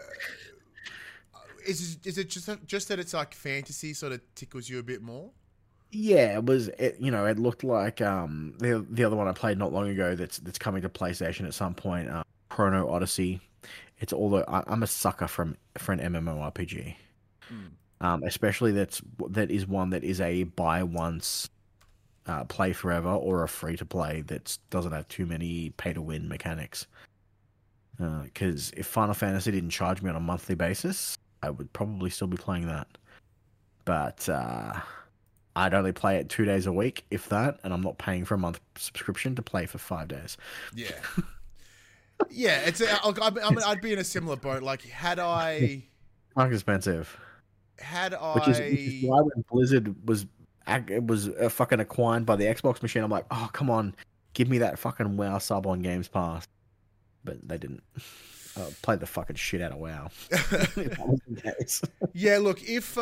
is it just that it's like fantasy sort of tickles you a bit more? Yeah, it was. It looked like the other one I played not long ago that's coming to PlayStation at some point. Chrono Odyssey. It's I'm a sucker for an MMORPG. Especially that is one that is a buy once, play forever, or a free to play that doesn't have too many pay to win mechanics. Because if Final Fantasy didn't charge me on a monthly basis, I would probably still be playing that. But I'd only play it 2 days a week, if that, and I'm not paying for a month subscription to play for 5 days. Yeah. Yeah, I'd be in a similar boat. Like, had I... expensive. Which is why when Blizzard was fucking acquired by the Xbox machine, I'm like, oh, come on, give me that fucking WoW sub on Games Pass. But they didn't. Play the fucking shit out of WoW. Yeah, look, if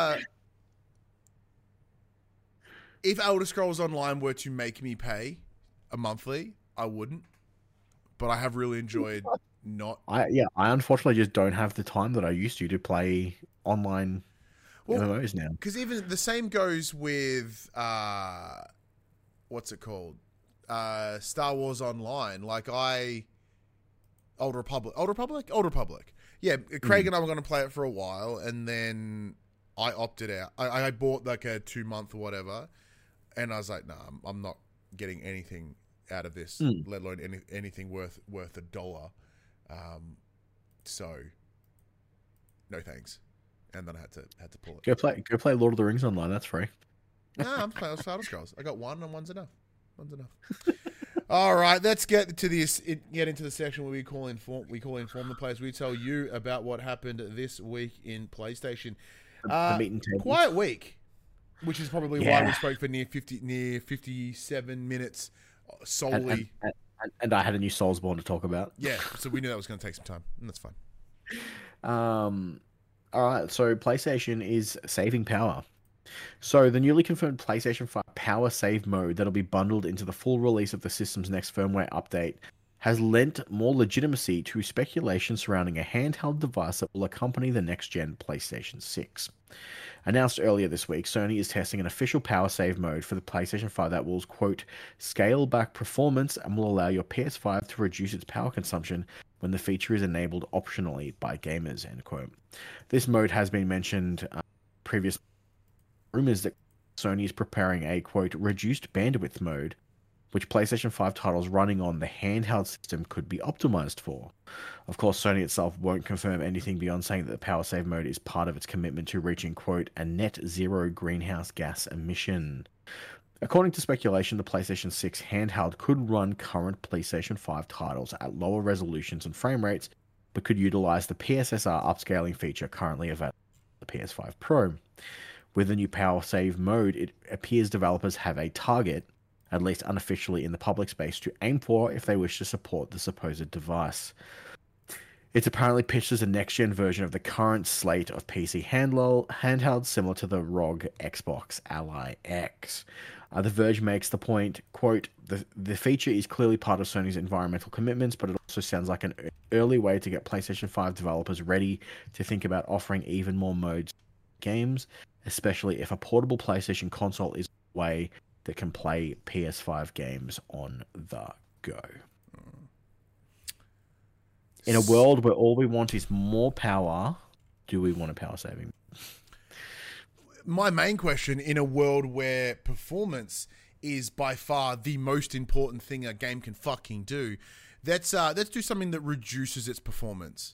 Elder Scrolls Online were to make me pay a monthly, I wouldn't. But I have really enjoyed not. I unfortunately just don't have the time that I used to play online MMOs now. Because even the same goes with what's it called? Star Wars Online. Like Old Republic. Yeah, Craig and I were going to play it for a while, and then I opted out. I bought like a 2-month or whatever, and I was like, nah, I'm not getting anything out of this, let alone anything worth $1. So, no thanks. And then I had to pull it. Go play Lord of the Rings online. That's free. Nah, I'm playing Elder Scrolls. I got one, and one's enough. All right, let's get into the section where we call inform the players. We tell you about what happened this week in PlayStation. The meeting tables. Quiet week, which is probably why we spoke for near 57 minutes solely. And I had a new Soulsborne to talk about. Yeah, so we knew that was going to take some time, and that's fine. All right, so PlayStation is saving power. So the newly confirmed PlayStation 5 Power Save mode that'll be bundled into the full release of the system's next firmware update has lent more legitimacy to speculation surrounding a handheld device that will accompany the next-gen PlayStation 6. Announced earlier this week, Sony is testing an official Power Save mode for the PlayStation 5 that will, quote, scale back performance and will allow your PS5 to reduce its power consumption when the feature is enabled optionally by gamers, end quote. This mode has been mentioned previously. Rumors that Sony is preparing a, quote, reduced bandwidth mode, which PlayStation 5 titles running on the handheld system could be optimized for. Of course, Sony itself won't confirm anything beyond saying that the Power Save mode is part of its commitment to reaching, quote, a net zero greenhouse gas emission. According to speculation, the PlayStation 6 handheld could run current PlayStation 5 titles at lower resolutions and frame rates, but could utilize the PSSR upscaling feature currently available on the PS5 Pro. With the new Power Save mode, it appears developers have a target, at least unofficially in the public space, to aim for if they wish to support the supposed device. It's apparently pitched as a next-gen version of the current slate of PC handhelds, similar to the ROG Xbox Ally X. The Verge makes the point, quote, the feature is clearly part of Sony's environmental commitments, but it also sounds like an early way to get PlayStation 5 developers ready to think about offering even more modes games, especially if a portable PlayStation console is a way that can play PS5 games on the go. In a world where all we want is more power, do we want a power saving? My main question, in a world where performance is by far the most important thing a game can fucking do, let's do something that reduces its performance.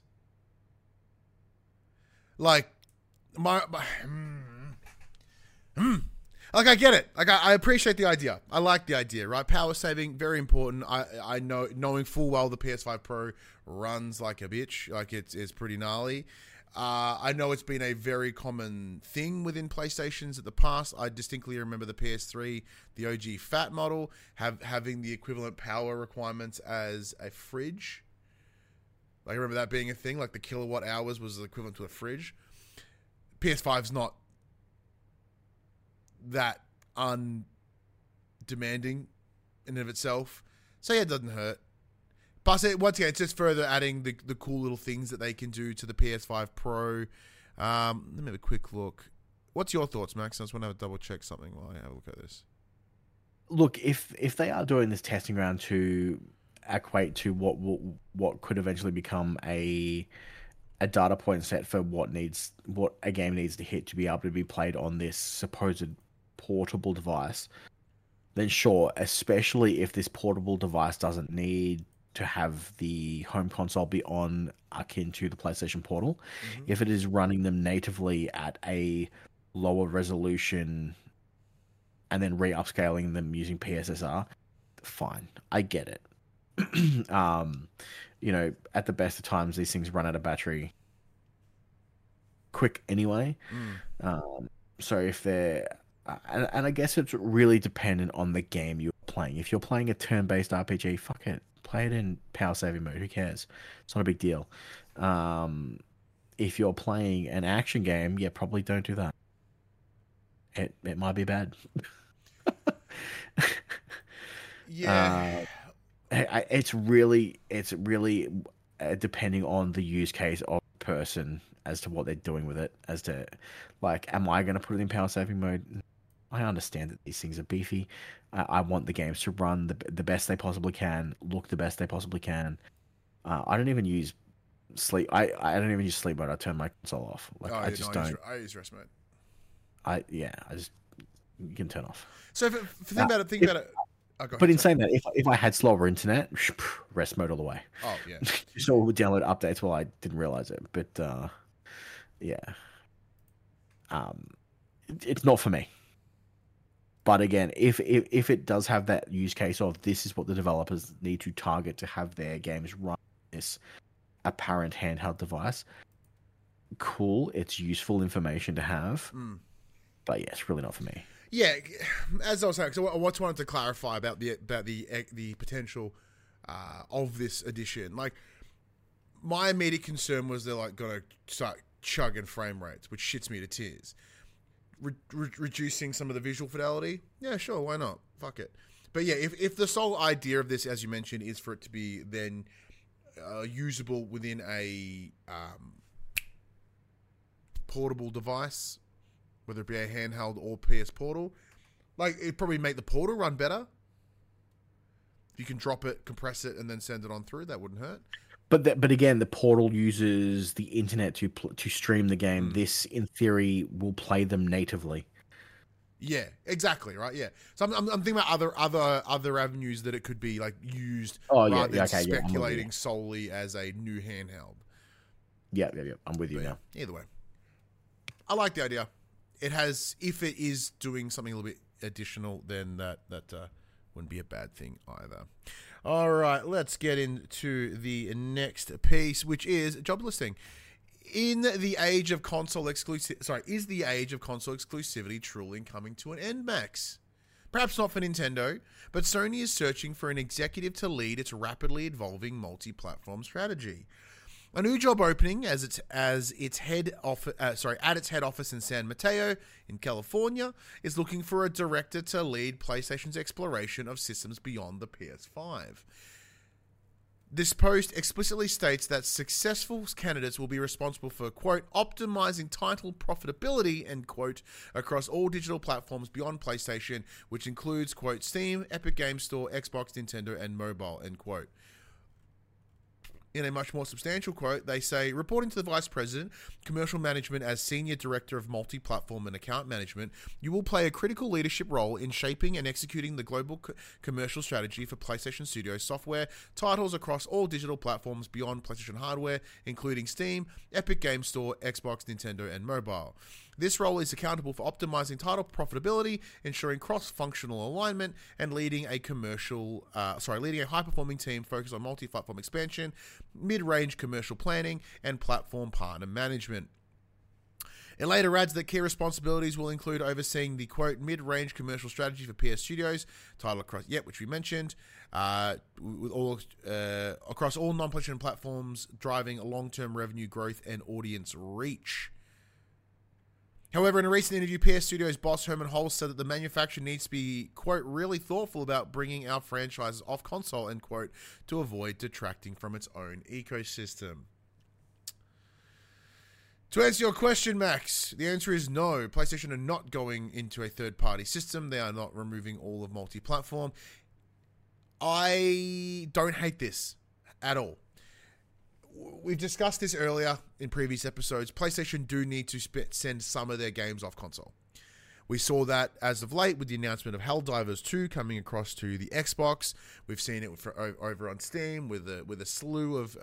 Like, Like, I get it. Like, I appreciate the idea. I like the idea, right? Power saving, very important. I know, knowing full well the PS5 Pro runs like a bitch. Like, it's pretty gnarly. I know it's been a very common thing within PlayStations at the past. I distinctly remember the PS3, the OG fat model, having the equivalent power requirements as a fridge. Like, I remember that being a thing. Like, the kilowatt hours was the equivalent to a fridge. PS5's not that undemanding in and of itself. So, yeah, it doesn't hurt. Plus, once again, it's just further adding the cool little things that they can do to the PS5 Pro. Let me have a quick look. What's your thoughts, Max? I just want to have a double check something while I have a look at this. Look, if they are doing this testing round to equate to what could eventually become a data point set for what a game needs to hit to be able to be played on this supposed portable device, then sure, especially if this portable device doesn't need to have the home console be on akin to the PlayStation Portal. Mm-hmm. If it is running them natively at a lower resolution and then re-upscaling them using PSSR, fine. I get it. At the best of times, these things run out of battery quick anyway. So if they're... And I guess it's really dependent on the game you're playing. If you're playing a turn-based RPG, fuck it. Play it in power saving mode. Who cares? It's not a big deal. If you're playing an action game, yeah, probably don't do that. It might be bad. Yeah. It's really depending on the use case of the person as to what they're doing with it. As to, like, am I going to put it in power saving mode? I understand that these things are beefy. I want the games to run the best they possibly can, look the best they possibly can. I don't even use sleep. I don't even use sleep mode. I turn my console off. Like, I use rest mode. You can turn off. So think about it. But in saying that, if I had slower internet, rest mode all the way. Oh yeah. So we would download updates. Well, I didn't realize it, but yeah. It's not for me. But again, if it does have that use case of this is what the developers need to target to have their games run this apparent handheld device, cool. It's useful information to have. But yeah, it's really not for me. Yeah, as I was saying, so I just wanted to clarify about the potential of this edition. Like, my immediate concern was they're like going to start chugging frame rates, which shits me to tears. Reducing some of the visual fidelity, yeah, sure, why not? Fuck it. But yeah, if the sole idea of this, as you mentioned, is for it to be then usable within a portable device, whether it be a handheld or PS Portal, like, it'd probably make the Portal run better. If you can drop it, compress it, and then send it on through, that wouldn't hurt. But again, the Portal uses the internet to stream the game. This, in theory, will play them natively. Yeah, exactly, right. Yeah, so I'm thinking about other avenues that it could be like used rather than speculating solely as a new handheld. Yeah. I'm with you now. Either way, I like the idea. It has, if it is doing something a little bit additional, then that wouldn't be a bad thing either. All right, let's get into the next piece, which is job listing. Is the age of console exclusivity truly coming to an end, Max? Perhaps not for Nintendo, but Sony is searching for an executive to lead its rapidly evolving multi-platform strategy. A new job opening at its head office in San Mateo in California is looking for a director to lead PlayStation's exploration of systems beyond the PS5. This post explicitly states that successful candidates will be responsible for, quote, optimizing title profitability, end quote, across all digital platforms beyond PlayStation, which includes, quote, Steam, Epic Games Store, Xbox, Nintendo, and mobile, end quote. In a much more substantial quote, they say, reporting to the Vice President, Commercial Management as Senior Director of Multi-Platform and Account Management, you will play a critical leadership role in shaping and executing the global commercial strategy for PlayStation Studios software titles across all digital platforms beyond PlayStation hardware, including Steam, Epic Games Store, Xbox, Nintendo, and mobile. This role is accountable for optimizing title profitability, ensuring cross-functional alignment, and leading a high-performing team focused on multi-platform expansion, mid-range commercial planning, and platform partner management. It later adds that key responsibilities will include overseeing the, quote, mid-range commercial strategy for PS Studios, title across, which we mentioned, with all across all non-PlayStation platforms, driving long-term revenue growth and audience reach. However, in a recent interview, PS Studios boss Herman Hulse said that the manufacturer needs to be, quote, really thoughtful about bringing our franchises off console, end quote, to avoid detracting from its own ecosystem. To answer your question, Max, the answer is no. PlayStation are not going into a third-party system. They are not removing all of multi-platform. I don't hate this at all. We've discussed this earlier in previous episodes. PlayStation do need to send some of their games off console. We saw that as of late with the announcement of Helldivers 2 coming across to the Xbox. We've seen it over on Steam with a slew of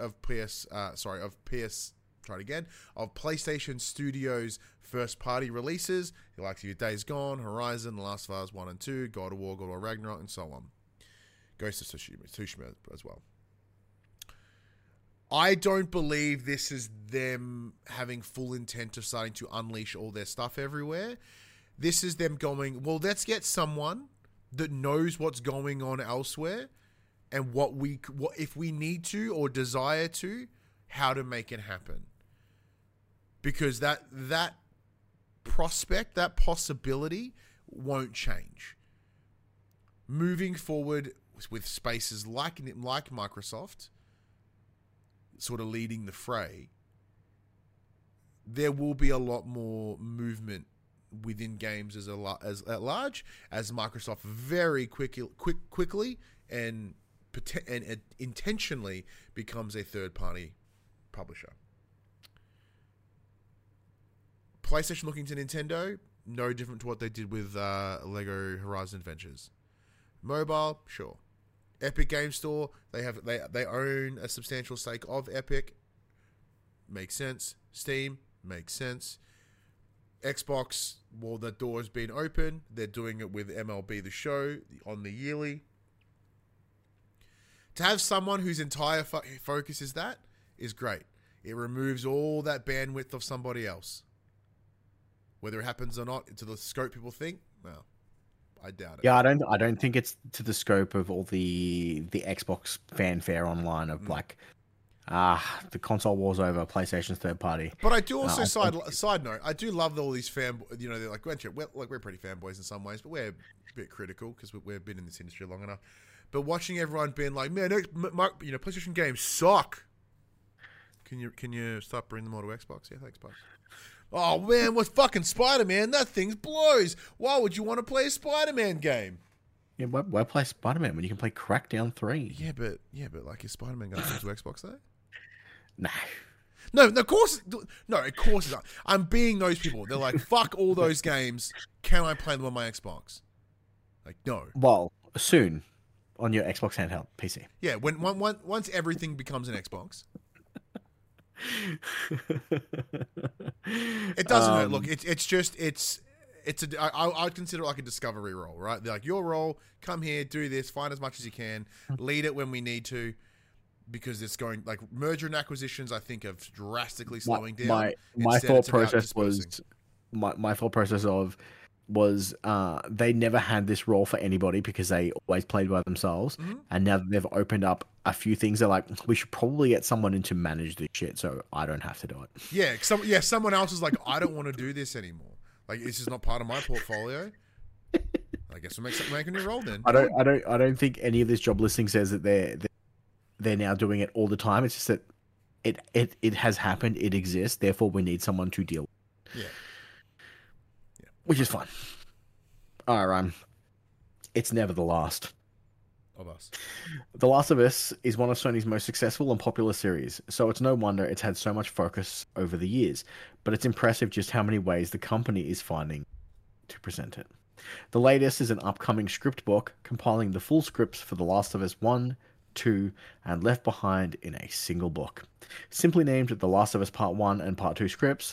PlayStation Studios first-party releases, like your Days Gone, Horizon, The Last of Us 1 and 2, God of War, God of War Ragnarok, and so on. Ghost of Tsushima as well. I don't believe this is them having full intent of starting to unleash all their stuff everywhere. This is them going, well, let's get someone that knows what's going on elsewhere and what if we need to or desire to, how to make it happen. Because that prospect, that possibility won't change. Moving forward with spaces like Microsoft sort of leading the fray, there will be a lot more movement within games as at large, as Microsoft very quickly and intentionally becomes a third-party publisher. PlayStation looking to Nintendo, no different to what they did with Lego Horizon Adventures. Mobile, sure. Epic Game Store, they own a substantial stake of Epic. Makes sense. Steam, makes sense. Xbox, well, the door has been open. They're doing it with MLB The Show on the yearly. To have someone whose entire focus is that is great. It removes all that bandwidth of somebody else. Whether it happens or not, to the scope people think, well, I doubt it. Yeah, I don't think it's to the scope of all the Xbox fanfare online of the console war's over, PlayStation's third party. But I do also side note, I do love all these they're like, we're pretty fanboys in some ways, but we're a bit critical because we've been in this industry long enough. But watching everyone being like, man, PlayStation games suck. Can you stop bringing them all to Xbox? Yeah, thanks, Xbox. Oh man, what's fucking Spider-Man? That thing blows. Why would you want to play a Spider-Man game? Yeah, why play Spider-Man when you can play Crackdown 3? Yeah, but like, is Spider-Man going to come to Xbox though? No. No, of course it's not. I'm being those people. They're like, fuck all those games. Can I play them on my Xbox? Like, no. Well, soon on your Xbox handheld PC. Yeah, once everything becomes an Xbox. It doesn't hurt. Look, I'd consider it like a discovery role, right? They're like, your role, come here, do this, find as much as you can, lead it when we need to, because it's going, like, merger and acquisitions, I think, of drastically slowing down. My thought process was they never had this role for anybody because they always played by themselves. Mm-hmm. And now that they've opened up a few things, they're like, we should probably get someone in to manage this shit so I don't have to do it. Yeah, someone else is like, I don't want to do this anymore. Like, this is not part of my portfolio. I guess we'll make a new role then. I don't think any of this job listing says that they're now doing it all the time. It's just that it has happened, it exists, therefore we need someone to deal with it. Yeah. Which is fine. All right, it's never the last of us. The Last of Us is one of Sony's most successful and popular series, so it's no wonder it's had so much focus over the years, but it's impressive just how many ways the company is finding to present it. The latest is an upcoming script book compiling the full scripts for The Last of Us 1, 2, and Left Behind in a single book. Simply named The Last of Us Part 1 and Part 2 scripts,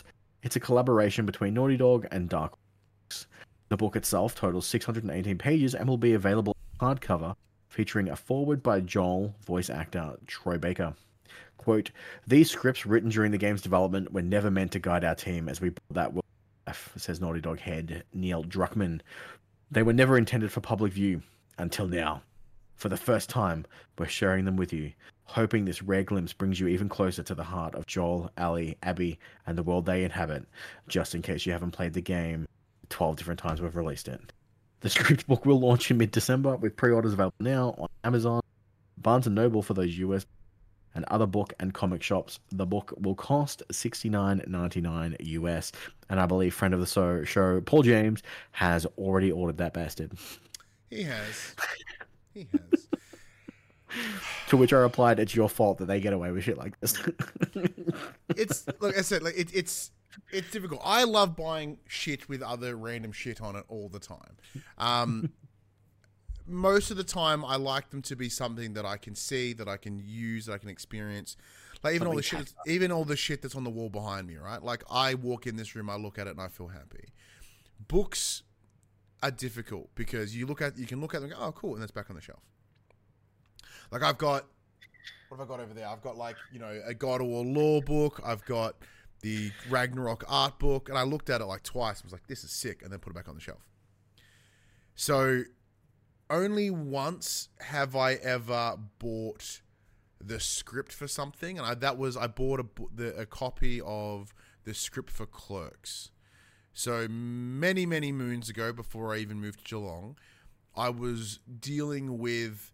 It's a collaboration between Naughty Dog and Dark Horse. The book itself totals 618 pages and will be available hardcover, featuring a foreword by Joel voice actor Troy Baker. Quote, "These scripts written during the game's development were never meant to guide our team as we built that world," says Naughty Dog head Neil Druckmann. "They were never intended for public view until now. For the first time, we're sharing them with you, hoping this rare glimpse brings you even closer to the heart of Joel, Ellie, Abby, and the world they inhabit, just in case you haven't played the game 12 different times we've released it." The script book will launch in mid-December, with pre-orders available now on Amazon, Barnes & Noble for those US, and other book and comic shops. The book will cost $69.99 US, and I believe friend of the show, Paul James, has already ordered that bastard. He has. He has. To which I replied, "It's your fault that they get away with shit like this." It's like I said, like it's difficult. I love buying shit with other random shit on it all the time. Most of the time, I like them to be something that I can see, that I can use, that I can experience. Like even all the shit that's on the wall behind me, right? Like I walk in this room, I look at it, and I feel happy. Books are difficult because you can look at them and go, "Oh, cool," and that's back on the shelf. Like what have I got over there? I've got a God of War lore book. I've got the Ragnarok art book, and I looked at it like twice. I was like, "This is sick," and then put it back on the shelf. So only once have I ever bought the script for something, and I bought a copy of the script for Clerks. So many, many moons ago, before I even moved to Geelong, I was dealing with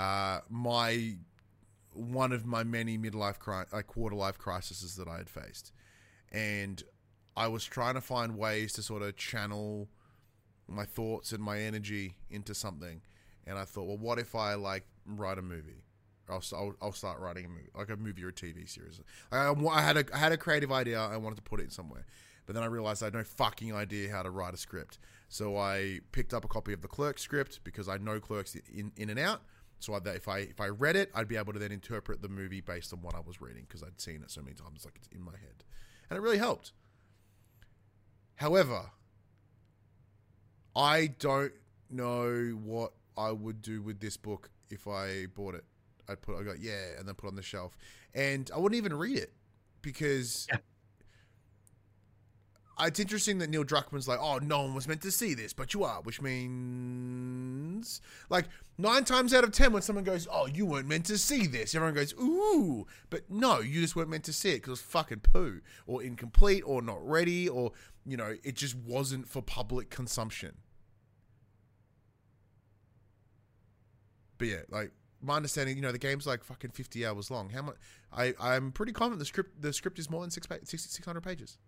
one of my many quarter life crises that I had faced, and I was trying to find ways to sort of channel my thoughts and my energy into something. And I thought, well, what if I write a movie? I'll start writing a movie, like a movie or a TV series. I had a creative idea. I wanted to put it in somewhere, but then I realized I had no fucking idea how to write a script. So I picked up a copy of the Clerks script because I know Clerks in and out. So if I read it, I'd be able to then interpret the movie based on what I was reading because I'd seen it so many times, like it's in my head, and it really helped. However, I don't know what I would do with this book if I bought it. I go, yeah, and then put it on the shelf, and I wouldn't even read it because it's interesting that Neil Druckmann's like, "Oh, no one was meant to see this, but you are," which means 9 times out of 10 when someone goes, "Oh, you weren't meant to see this," everyone goes, "Ooh," but no, you just weren't meant to see it because it was fucking poo or incomplete or not ready or it just wasn't for public consumption. But yeah, my understanding, the game's fucking 50 hours long. How much? I'm pretty confident the script is more than 600 pages.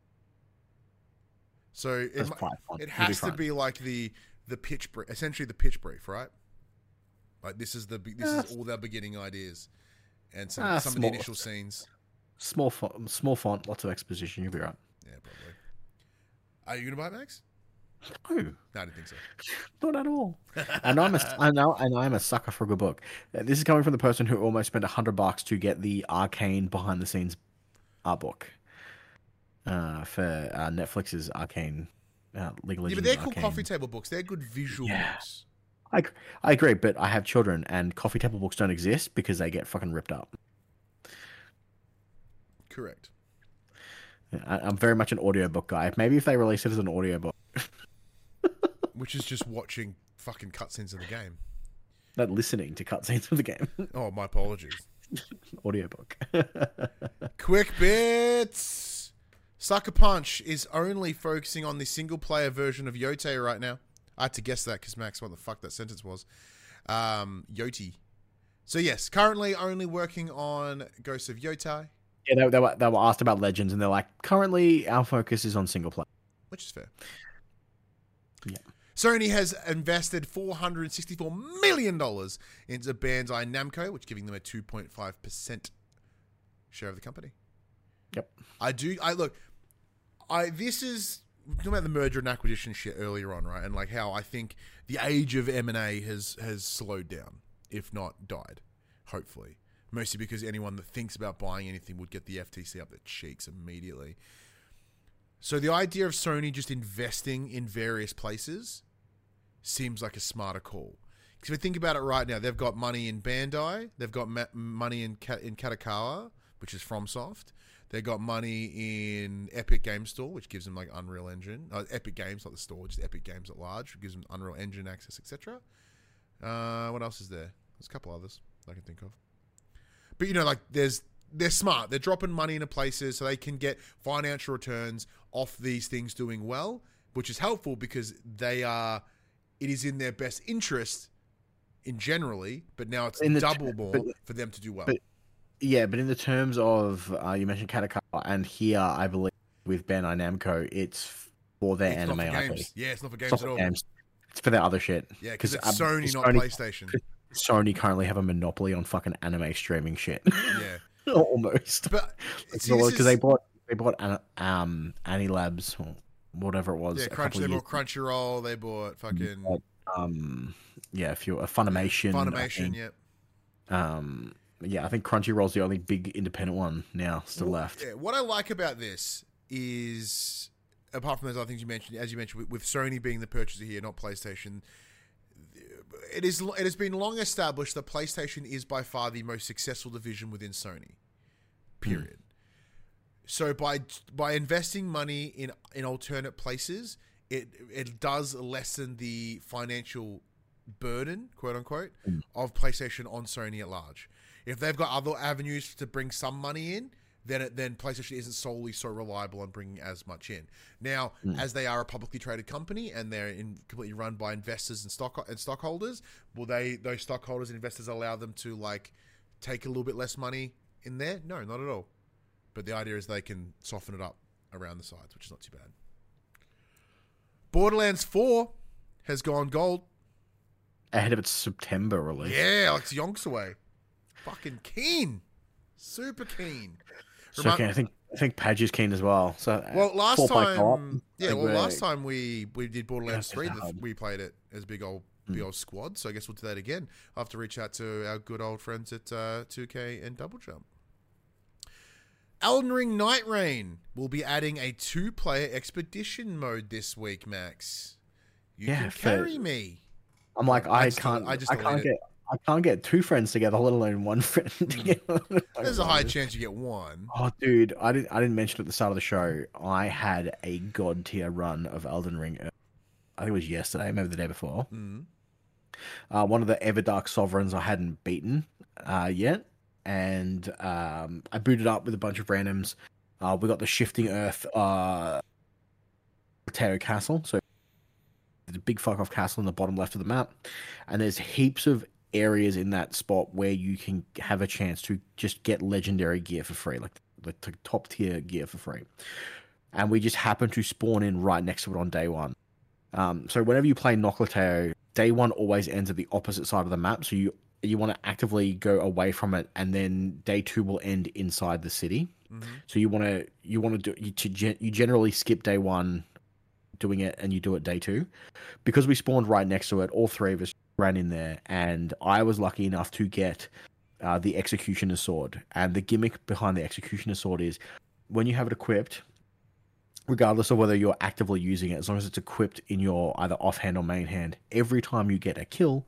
So it has to be like the pitch brief, essentially the pitch brief, right? Like this is all their beginning ideas and some of the initial scenes. Small font, lots of exposition. You'll be right. Yeah, probably. Are you gonna buy it, Max? No, I didn't think so. Not at all. And I'm a sucker for a good book. This is coming from the person who almost spent $100 to get the Arcane behind the scenes art book for Netflix's Arcane League of Legends. Yeah, but they're called coffee table books. They're good visual books. I agree, but I have children, and coffee table books don't exist because they get fucking ripped up. Correct. I'm very much an audiobook guy. Maybe if they release it as an audiobook. Which is just watching fucking cutscenes of the game. Not listening to cutscenes of the game. Oh, my apologies. Audiobook. Quick bits! Sucker Punch is only focusing on the single-player version of Yotei right now. I had to guess that because Max, what the fuck that sentence was. Yoti. So yes, currently only working on Ghosts of Yotei. Yeah, they were asked about Legends, and they're like, currently our focus is on single player. Which is fair. Yeah. Sony has invested $464 million into Bandai Namco, which is giving them a 2.5% share of the company. Yep. This is talking about the merger and acquisition shit earlier on, right? And how I think the age of M&A has slowed down, if not died, hopefully. Mostly because anyone that thinks about buying anything would get the FTC up their cheeks immediately. So the idea of Sony just investing in various places seems like a smarter call. Because if we think about it right now, they've got money in Bandai, they've got money in Kadokawa, which is FromSoft. They got money in Epic Game Store, which gives them like Unreal Engine. Epic Games, not the store, just Epic Games at large, which gives them Unreal Engine access, etc. What else is there? There's a couple others I can think of. But you know, like they're smart. They're dropping money into places so they can get financial returns off these things doing well, which is helpful because it is in their best interest in generally, but now it's double more for them to do well. Yeah, but in the terms of, you mentioned Kadokawa, and here, I believe, with Bandai Namco, it's for their anime IP. Yeah, it's not for games at all. Games. It's for their other shit. Yeah, because it's Sony, not PlayStation. Sony currently have a monopoly on fucking anime streaming shit. Yeah. Almost. But because they bought Anilabs, or whatever it was. Yeah, they bought Crunchyroll, they bought fucking... Funimation. Funimation, yep. Yeah, I think Crunchyroll's the only big independent one now still left. Yeah, what I like about this is, apart from those other things you mentioned, as you mentioned, with Sony being the purchaser here, not PlayStation, it has been long established that PlayStation is by far the most successful division within Sony. Period. So by investing money in alternate places, it does lessen the financial burden, quote unquote, of PlayStation on Sony at large. If they've got other avenues to bring some money in, then PlayStation isn't solely so reliable on bringing as much in. Now, as they are a publicly traded company and they're completely run by investors and stockholders, will those stockholders and investors allow them to like take a little bit less money in there? No, not at all. But the idea is they can soften it up around the sides, which is not too bad. Borderlands 4 has gone gold. Ahead of its September release. Yeah, like it's yonks away. Fucking keen. Super keen. So I think Padge is keen as well. So last time we did Borderlands 3, we played it as big old squad. So I guess we'll do that again. I'll have to reach out to our good old friends at 2K and Double Jump. Elden Ring Night Rain will be adding a 2-player expedition mode this week, Max. You can carry me. I'm like, I can't get 2 friends together, let alone 1 friend together. There's a high chance you get 1. Oh, dude, I didn't mention at the start of the show. I had a god tier run of Elden Ring. I think it was yesterday, maybe the day before. One of the Everdark Sovereigns I hadn't beaten yet, and I booted up with a bunch of randoms. We got the Shifting Earth Teo Castle, so the big fuck off castle in the bottom left of the map, and there's heaps of areas in that spot where you can have a chance to just get legendary gear for free, like the top tier gear for free. And we just happen to spawn in right next to it on day 1. So whenever you play Nocleteo, day 1 always ends at the opposite side of the map. So you want to actively go away from it, and then day 2 will end inside the city. So you generally skip day 1 doing it, and you do it day 2. Because we spawned right next to it, all 3 of us ran in there, and I was lucky enough to get the Executioner's Sword. And the gimmick behind the Executioner's Sword is when you have it equipped, regardless of whether you're actively using it, as long as it's equipped in your either offhand or main hand, every time you get a kill,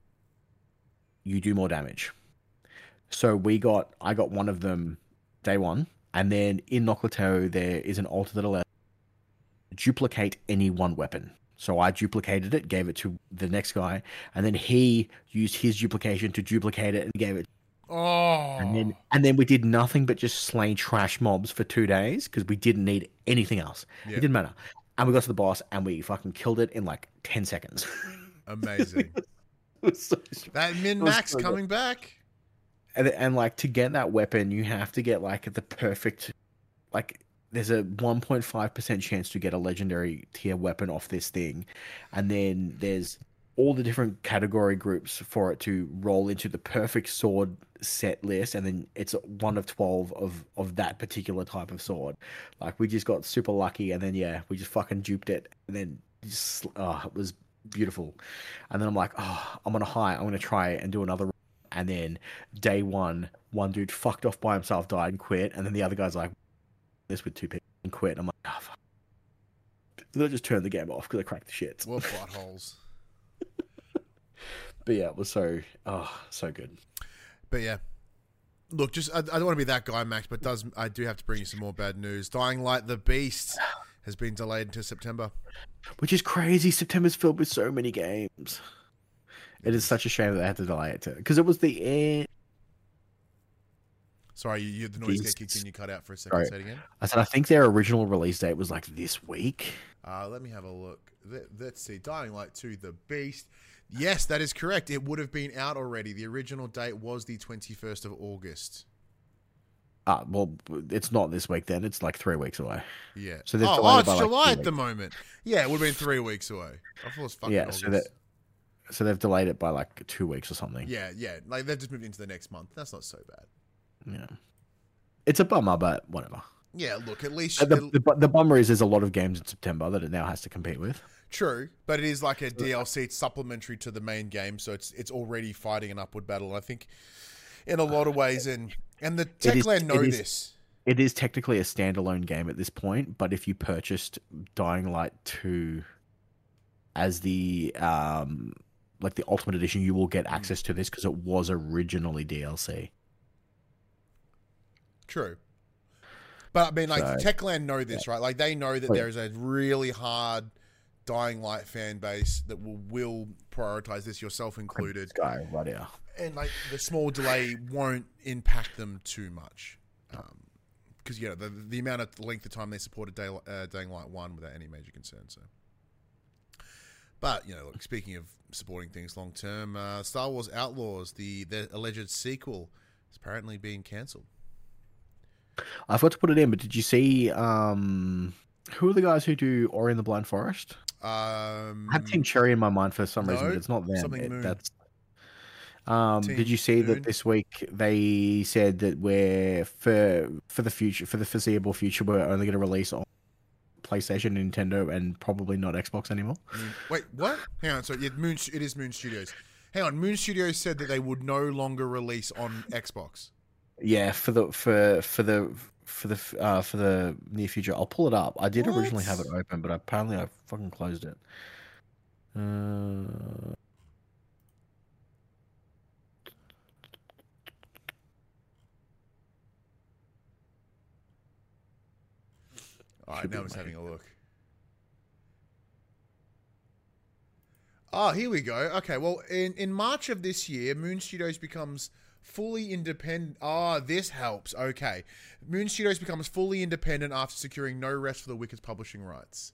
you do more damage. So I got one of them day 1, and then in Nocleteo there is an altar that allows duplicate any one weapon. So I duplicated it, gave it to the next guy, and then he used his duplication to duplicate it and gave it. And then we did nothing but just slay trash mobs for 2 days because we didn't need anything else. It didn't matter. And we got to the boss and we fucking killed it in like 10 seconds. Amazing. That min-max coming back. And like to get that weapon, you have to get like the perfect, like there's a 1.5% chance to get a legendary tier weapon off this thing. And then there's all the different category groups for it to roll into the perfect sword set list. And then it's 1 of 12 of that particular type of sword. Like we just got super lucky. And then, we just fucking duped it. And then just, it was beautiful. And then I'm like, I'm on a high. I'm going to try and do another. And then day 1 dude fucked off by himself, died and quit. And then the other guy's like, this with 2 people and quit. And I'm like, fuck. Then I just turned the game off because I cracked the shits. What buttholes. But yeah, it was so good. But yeah. Look, I don't want to be that guy, Max, but I do have to bring you some more bad news. Dying Light the Beast has been delayed until September. Which is crazy. September's filled with so many games. It is such a shame that they had to delay it because it was the end. Sorry, the noise kicked in. You cut out for a second. Sorry. Say it again. I said I think their original release date was like this week. Let me have a look. Let's see. Dying Light 2 the Beast. Yes, that is correct. It would have been out already. The original date was the 21st of August. Well, it's not this week then. It's like 3 weeks away. Yeah. So it's July at the moment. Yeah, it would have been 3 weeks away. I thought it was fucking August. So they've delayed it by like 2 weeks or something. Yeah. Like they've just moved into the next month. That's not so bad. Yeah. It's a bummer, but whatever. Yeah, look, at least... The bummer is there's a lot of games in September that it now has to compete with. True, but it is like a DLC. It's supplementary to the main game, so it's already fighting an upward battle. I think in a lot of ways, and the Techland know this. It is technically a standalone game at this point, but if you purchased Dying Light 2 as the like the Ultimate Edition, you will get access to this because it was originally DLC. True. But I mean, like, Techland know this, right? Like, they know that there is a really hard Dying Light fan base that will prioritize this, yourself included. Guy right here. And, like, the small delay won't impact them too much. Because, the amount of length of time they supported Dying Light 1 without any major concern, so. But, look, speaking of supporting things long term, Star Wars Outlaws, the alleged sequel, is apparently being cancelled. I forgot to put it in, but did you see who are the guys who do Ori and the Blind Forest? I had Team Cherry in my mind for some reason, but it's not them. That's did you see that this week they said that we're for the foreseeable future we're only going to release on PlayStation, Nintendo, and probably not Xbox anymore? Wait, what? Hang on. So it is Moon Studios. Hang on. Moon Studios said that they would no longer release on Xbox. Yeah, for the near future, I'll pull it up. I did originally have it open, but apparently I fucking closed it. All right, now I'm just having a look. Oh, here we go. Okay, well, in March of this year, Moon Studios becomes fully independent. This helps. Okay. Moon Studios becomes fully independent after securing no rest for the Wicked publishing rights.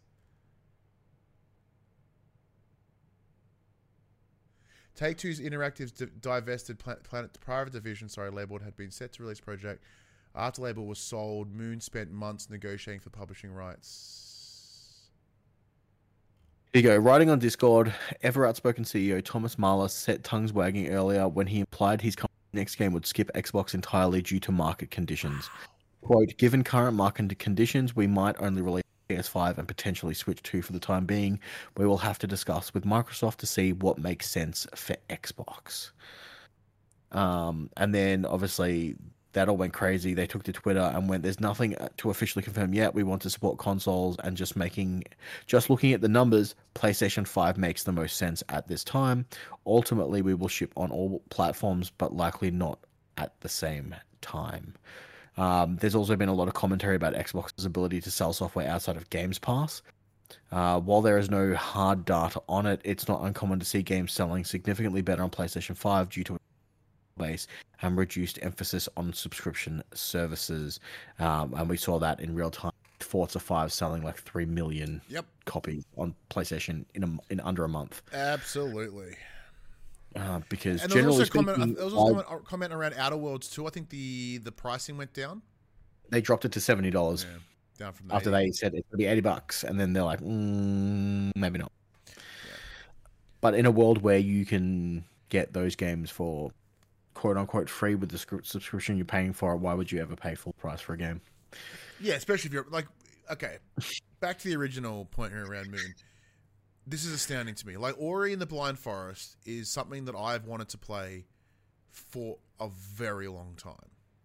Take-Two's Interactive's divested Planet private division, labeled, had been set to release project. After label was sold, Moon spent months negotiating for publishing rights. Here you go. Writing on Discord, ever outspoken CEO Thomas Mahler set tongues wagging earlier when he implied his next game would skip Xbox entirely due to market conditions. Quote, given current market conditions, we might only release PS5 and potentially Switch 2 for the time being. We will have to discuss with Microsoft to see what makes sense for Xbox. And then obviously that all went crazy. They took to Twitter and went, there's nothing to officially confirm yet. We want to support consoles, and just looking at the numbers, PlayStation 5 makes the most sense at this time. Ultimately, we will ship on all platforms, but likely not at the same time. There's also been a lot of commentary about Xbox's ability to sell software outside of Games Pass. While there is no hard data on it, it's not uncommon to see games selling significantly better on PlayStation 5 due to base and reduced emphasis on subscription services. And we saw that in real time. Forza 5 selling like 3 million copies on PlayStation in under a month. Absolutely. Because and generally there was also a comment around Outer Worlds too. I think the pricing went down. They dropped it to $70. Yeah, down from after they said it's going to be $80, and then they're like, maybe not. Yeah. But in a world where you can get those games for quote unquote free with the subscription you're paying for it, why would you ever pay full price for a game? Yeah, especially if you're like, okay, back to the original point here around Moon. This is astounding to me. Like, Ori and the Blind Forest is something that I've wanted to play for a very long time.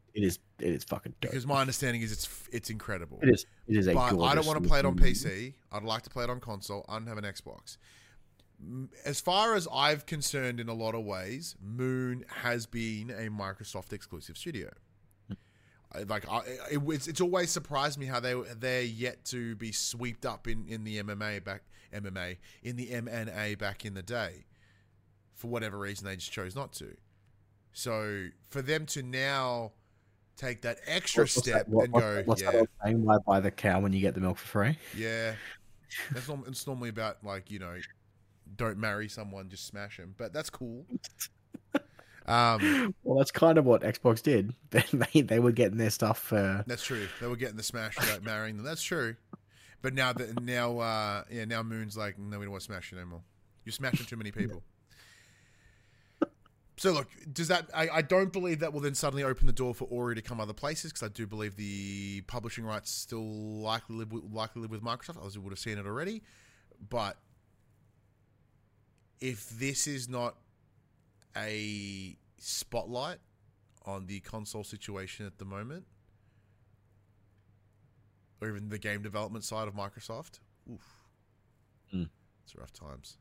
It is fucking dope. because my understanding is it's incredible. It is a But I don't gorgeous want to play it on looking- PC. I'd like to play it on console. I don't have an Xbox. As far as I've concerned, in a lot of ways, Moon has been a Microsoft exclusive studio. It's always surprised me how they're yet to be swept up in the MMA in the MNA back in the day. For whatever reason, they just chose not to. So for them to now take that extra step and go, what's yeah, that old saying? Why buy the cow when you get the milk for free? yeah, it's normally about like, you know, don't marry someone, just smash him. But that's cool. Well, that's kind of what Xbox did. They were getting their stuff. That's true. They were getting the smash without marrying them. That's true. But now Moon's like, no, we don't want to smash you anymore. You're smashing too many people. So look, does that? I don't believe that will then suddenly open the door for Ori to come other places, because I do believe the publishing rights still likely live with Microsoft. Otherwise, we would have seen it already. But if this is not a spotlight on the console situation at the moment, or even the game development side of Microsoft, it's rough times.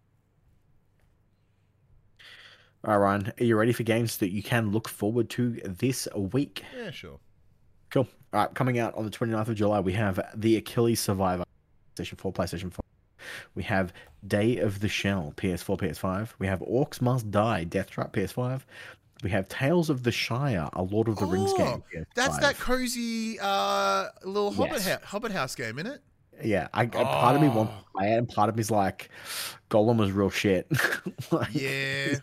All right, Ryan, are you ready for games that you can look forward to this week? Yeah, sure. Cool. All right, coming out on the 29th of July, we have The Achilles Survivor, PlayStation 4, PlayStation 5. We have Day of the Shell, PS4, PS5. We have Orcs Must Die, Death Trap, PS5. We have Tales of the Shire, a Lord of the Rings game. PS5. That's that cozy little Hobbit house game, isn't it? Yeah, part of me wants to play it, and part of me's like, Gollum was real shit. Yeah.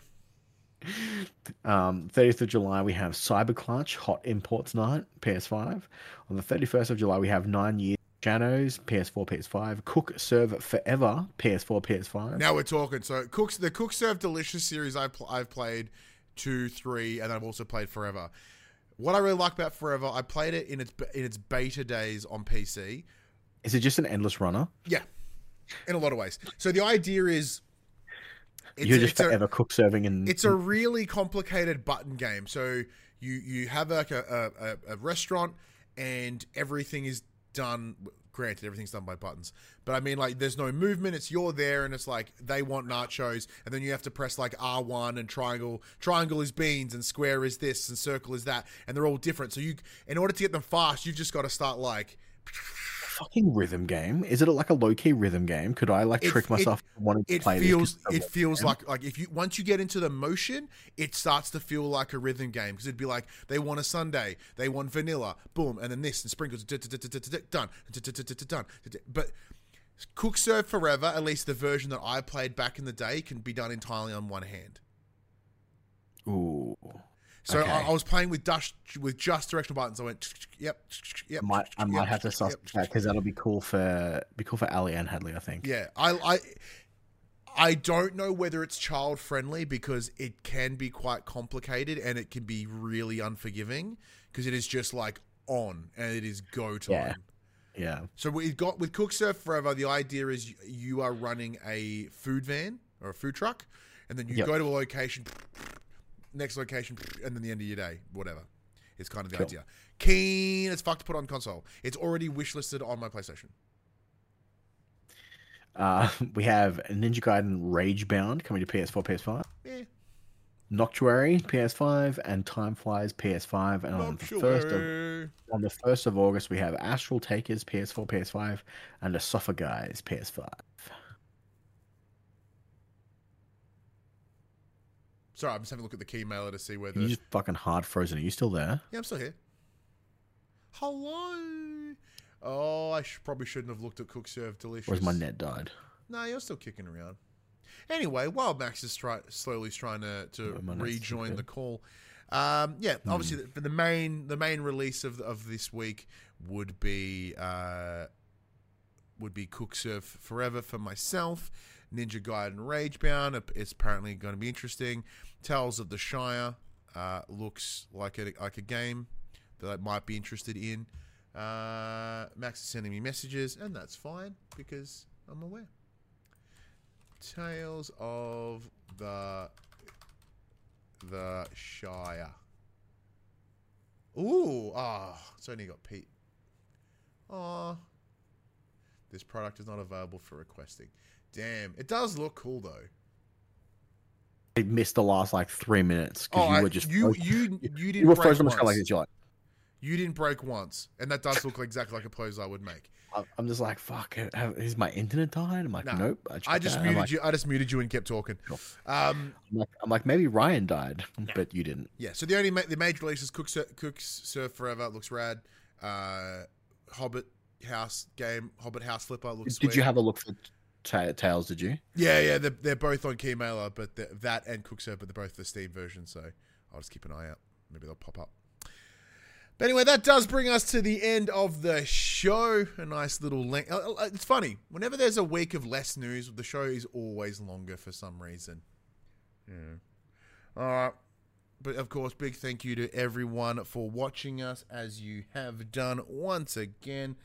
30th of July, we have Cyberclutch, Hot Imports Night, PS5. On the 31st of July, we have 9 Years Shadows, PS4, PS5. Cook Serve Forever, PS4, PS5. Now we're talking. So the Cook Serve Delicious series I've played 2, 3, and I've also played Forever. What I really like about Forever, I played it in its beta days on PC. Is it just an endless runner? Yeah, in a lot of ways. So the idea is, you're just forever cook serving, and it's a really complicated button game. So you have like a restaurant, and everything is done. Granted, everything's done by buttons, but I mean, like, there's no movement. It's you're there, and it's like they want nachos, and then you have to press like R1 and triangle. Triangle is beans, and square is this, and circle is that, and they're all different. So in order to get them fast, you've just got to start like. Fucking rhythm game. Is it like a low-key rhythm game? Could I trick myself wanting to play this? It feels like if you once you get into the motion, it starts to feel like a rhythm game, because it'd be like they want a sundae, they want vanilla, boom, and then this and sprinkles, done, done. But Cook Serve Forever, at least the version that I played back in the day, can be done entirely on one hand. Ooh. So okay. I was playing with just directional buttons. I went, yep. I might have to start that, because that'll be cool for Ali and Hadley, I think. Yeah, I don't know whether it's child friendly, because it can be quite complicated and it can be really unforgiving, because it is just like on and it is go time. Yeah. So we've got with Cook Serve Forever, the idea is you are running a food van or a food truck, and then you go to a location. Next location, and then the end of your day, whatever. It's kind of the idea. Keen as fuck to put on console. It's already wishlisted on my PlayStation. We have Ninja Gaiden Ragebound coming to PS4, PS5. Yeah. Noctuary, PS5, and Time Flies, PS5. And on the 1st of August, we have Astral Takers, PS4, PS5, and Esophagize, PS5. Sorry, I'm just having a look at the key mailer to see whether... You just fucking hard frozen. Are you still there? Yeah, I'm still here. Hello. Oh, I probably shouldn't have looked at Cook Serve Delicious. Where's my net died? No, you're still kicking around. Anyway, while Max is slowly trying to rejoin the call, obviously the main release of this week would be Cook Serve Forever for myself. Ninja Gaiden Ragebound, it's apparently going to be interesting. Tales of the Shire looks like a game that I might be interested in. Max is sending me messages, and that's fine, because I'm aware. Tales of the Shire. Ooh, it's only got Pete. Oh, this product is not available for requesting. Damn, it does look cool though. I missed the last like 3 minutes because you were just you you were didn't break frozen once. like this. You're like, You didn't break once, and that does look exactly like a pose I would make. I'm just like, fuck. Is my internet died? I'm like, nope. I just muted you. I just muted you and kept talking. Sure. I'm like, maybe Ryan died, but you didn't. Yeah. So the major releases: Cooks Surf Forever looks rad. Hobbit House Flipper looks. Did sweet. you have a look for Tails? Did you? Yeah. They're both on Keymailer, but that and Cook Surf, but they're both the Steam version. So I'll just keep an eye out. Maybe they'll pop up. But anyway, that does bring us to the end of the show. A nice little length. It's funny. Whenever there's a week of less news, the show is always longer for some reason. Yeah. All right. But of course, big thank you to everyone for watching us, as you have done once again.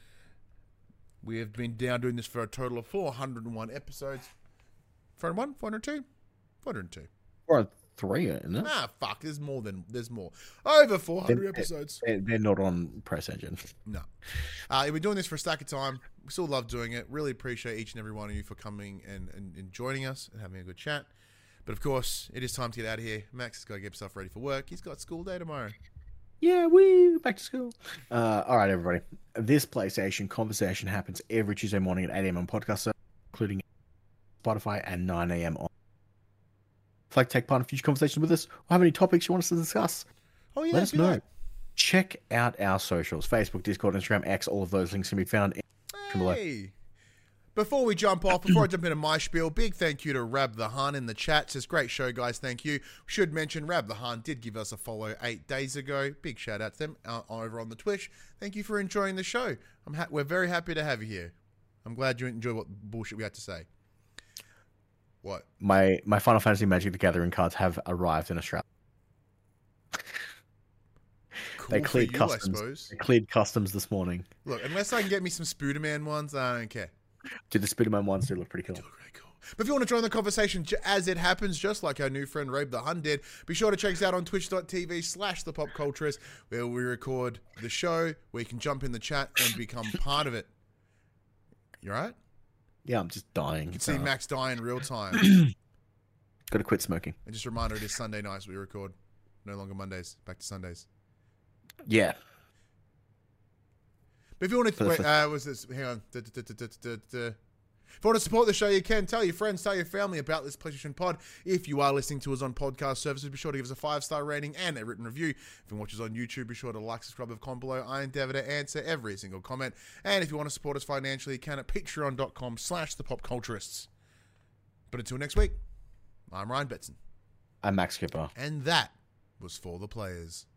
We have been doing this for a total of 401 episodes. 401? 402? 402. 403, isn't it? Fuck. There's more. Over 400 episodes. They're not on Press Engine. No. We've been doing this for a stack of time. We still love doing it. Really appreciate each and every one of you for coming and joining us and having a good chat. But of course, it is time to get out of here. Max has got to get himself ready for work. He's got school day tomorrow. Yeah, we back to school. All right, everybody. This PlayStation conversation happens every Tuesday morning at 8 a.m. on podcast, including Spotify, and 9 a.m. on. If you'd like to take part in future conversations with us, or have any topics you want us to discuss, let us know. That. Check out our socials: Facebook, Discord, Instagram, X. All of those links can be found in below. Before I jump into my spiel, big thank you to Rab the Hun in the chat. Says, great show, guys. Thank you. Should mention, Rab the Hun did give us a follow 8 days ago. Big shout out to them over on the Twitch. Thank you for enjoying the show. We're very happy to have you here. I'm glad you enjoy what bullshit we had to say. What? My Final Fantasy Magic the Gathering cards have arrived in Australia. Cool they cleared for you, customs. I suppose. They cleared customs this morning. Look, unless I can get me some Spooderman ones, I don't care. Dude, the Spiderman ones do look pretty cool. Really cool. But if you want to join the conversation as it happens, just like our new friend Rabe the Hun did, be sure to check us out on twitch.tv/thepopculturist, where we record the show, where you can jump in the chat and become part of it. You alright? Yeah, I'm just dying. You can see Max die in real time. Got to quit smoking. And just a reminder, it is Sunday nights we record. No longer Mondays. Back to Sundays. Yeah. But if you want to... Wait, what's this? Hang on. If you want to support the show, you can. Tell your friends, tell your family about this PlayStation Pod. If you are listening to us on podcast services, be sure to give us a 5-star rating and a written review. If you watch us on YouTube, be sure to like, subscribe, and comment below. I endeavor to answer every single comment. And if you want to support us financially, you can at patreon.com/thepopculturists. But until next week, I'm Ryan Betson. I'm Max Skipper. And that was For the Players.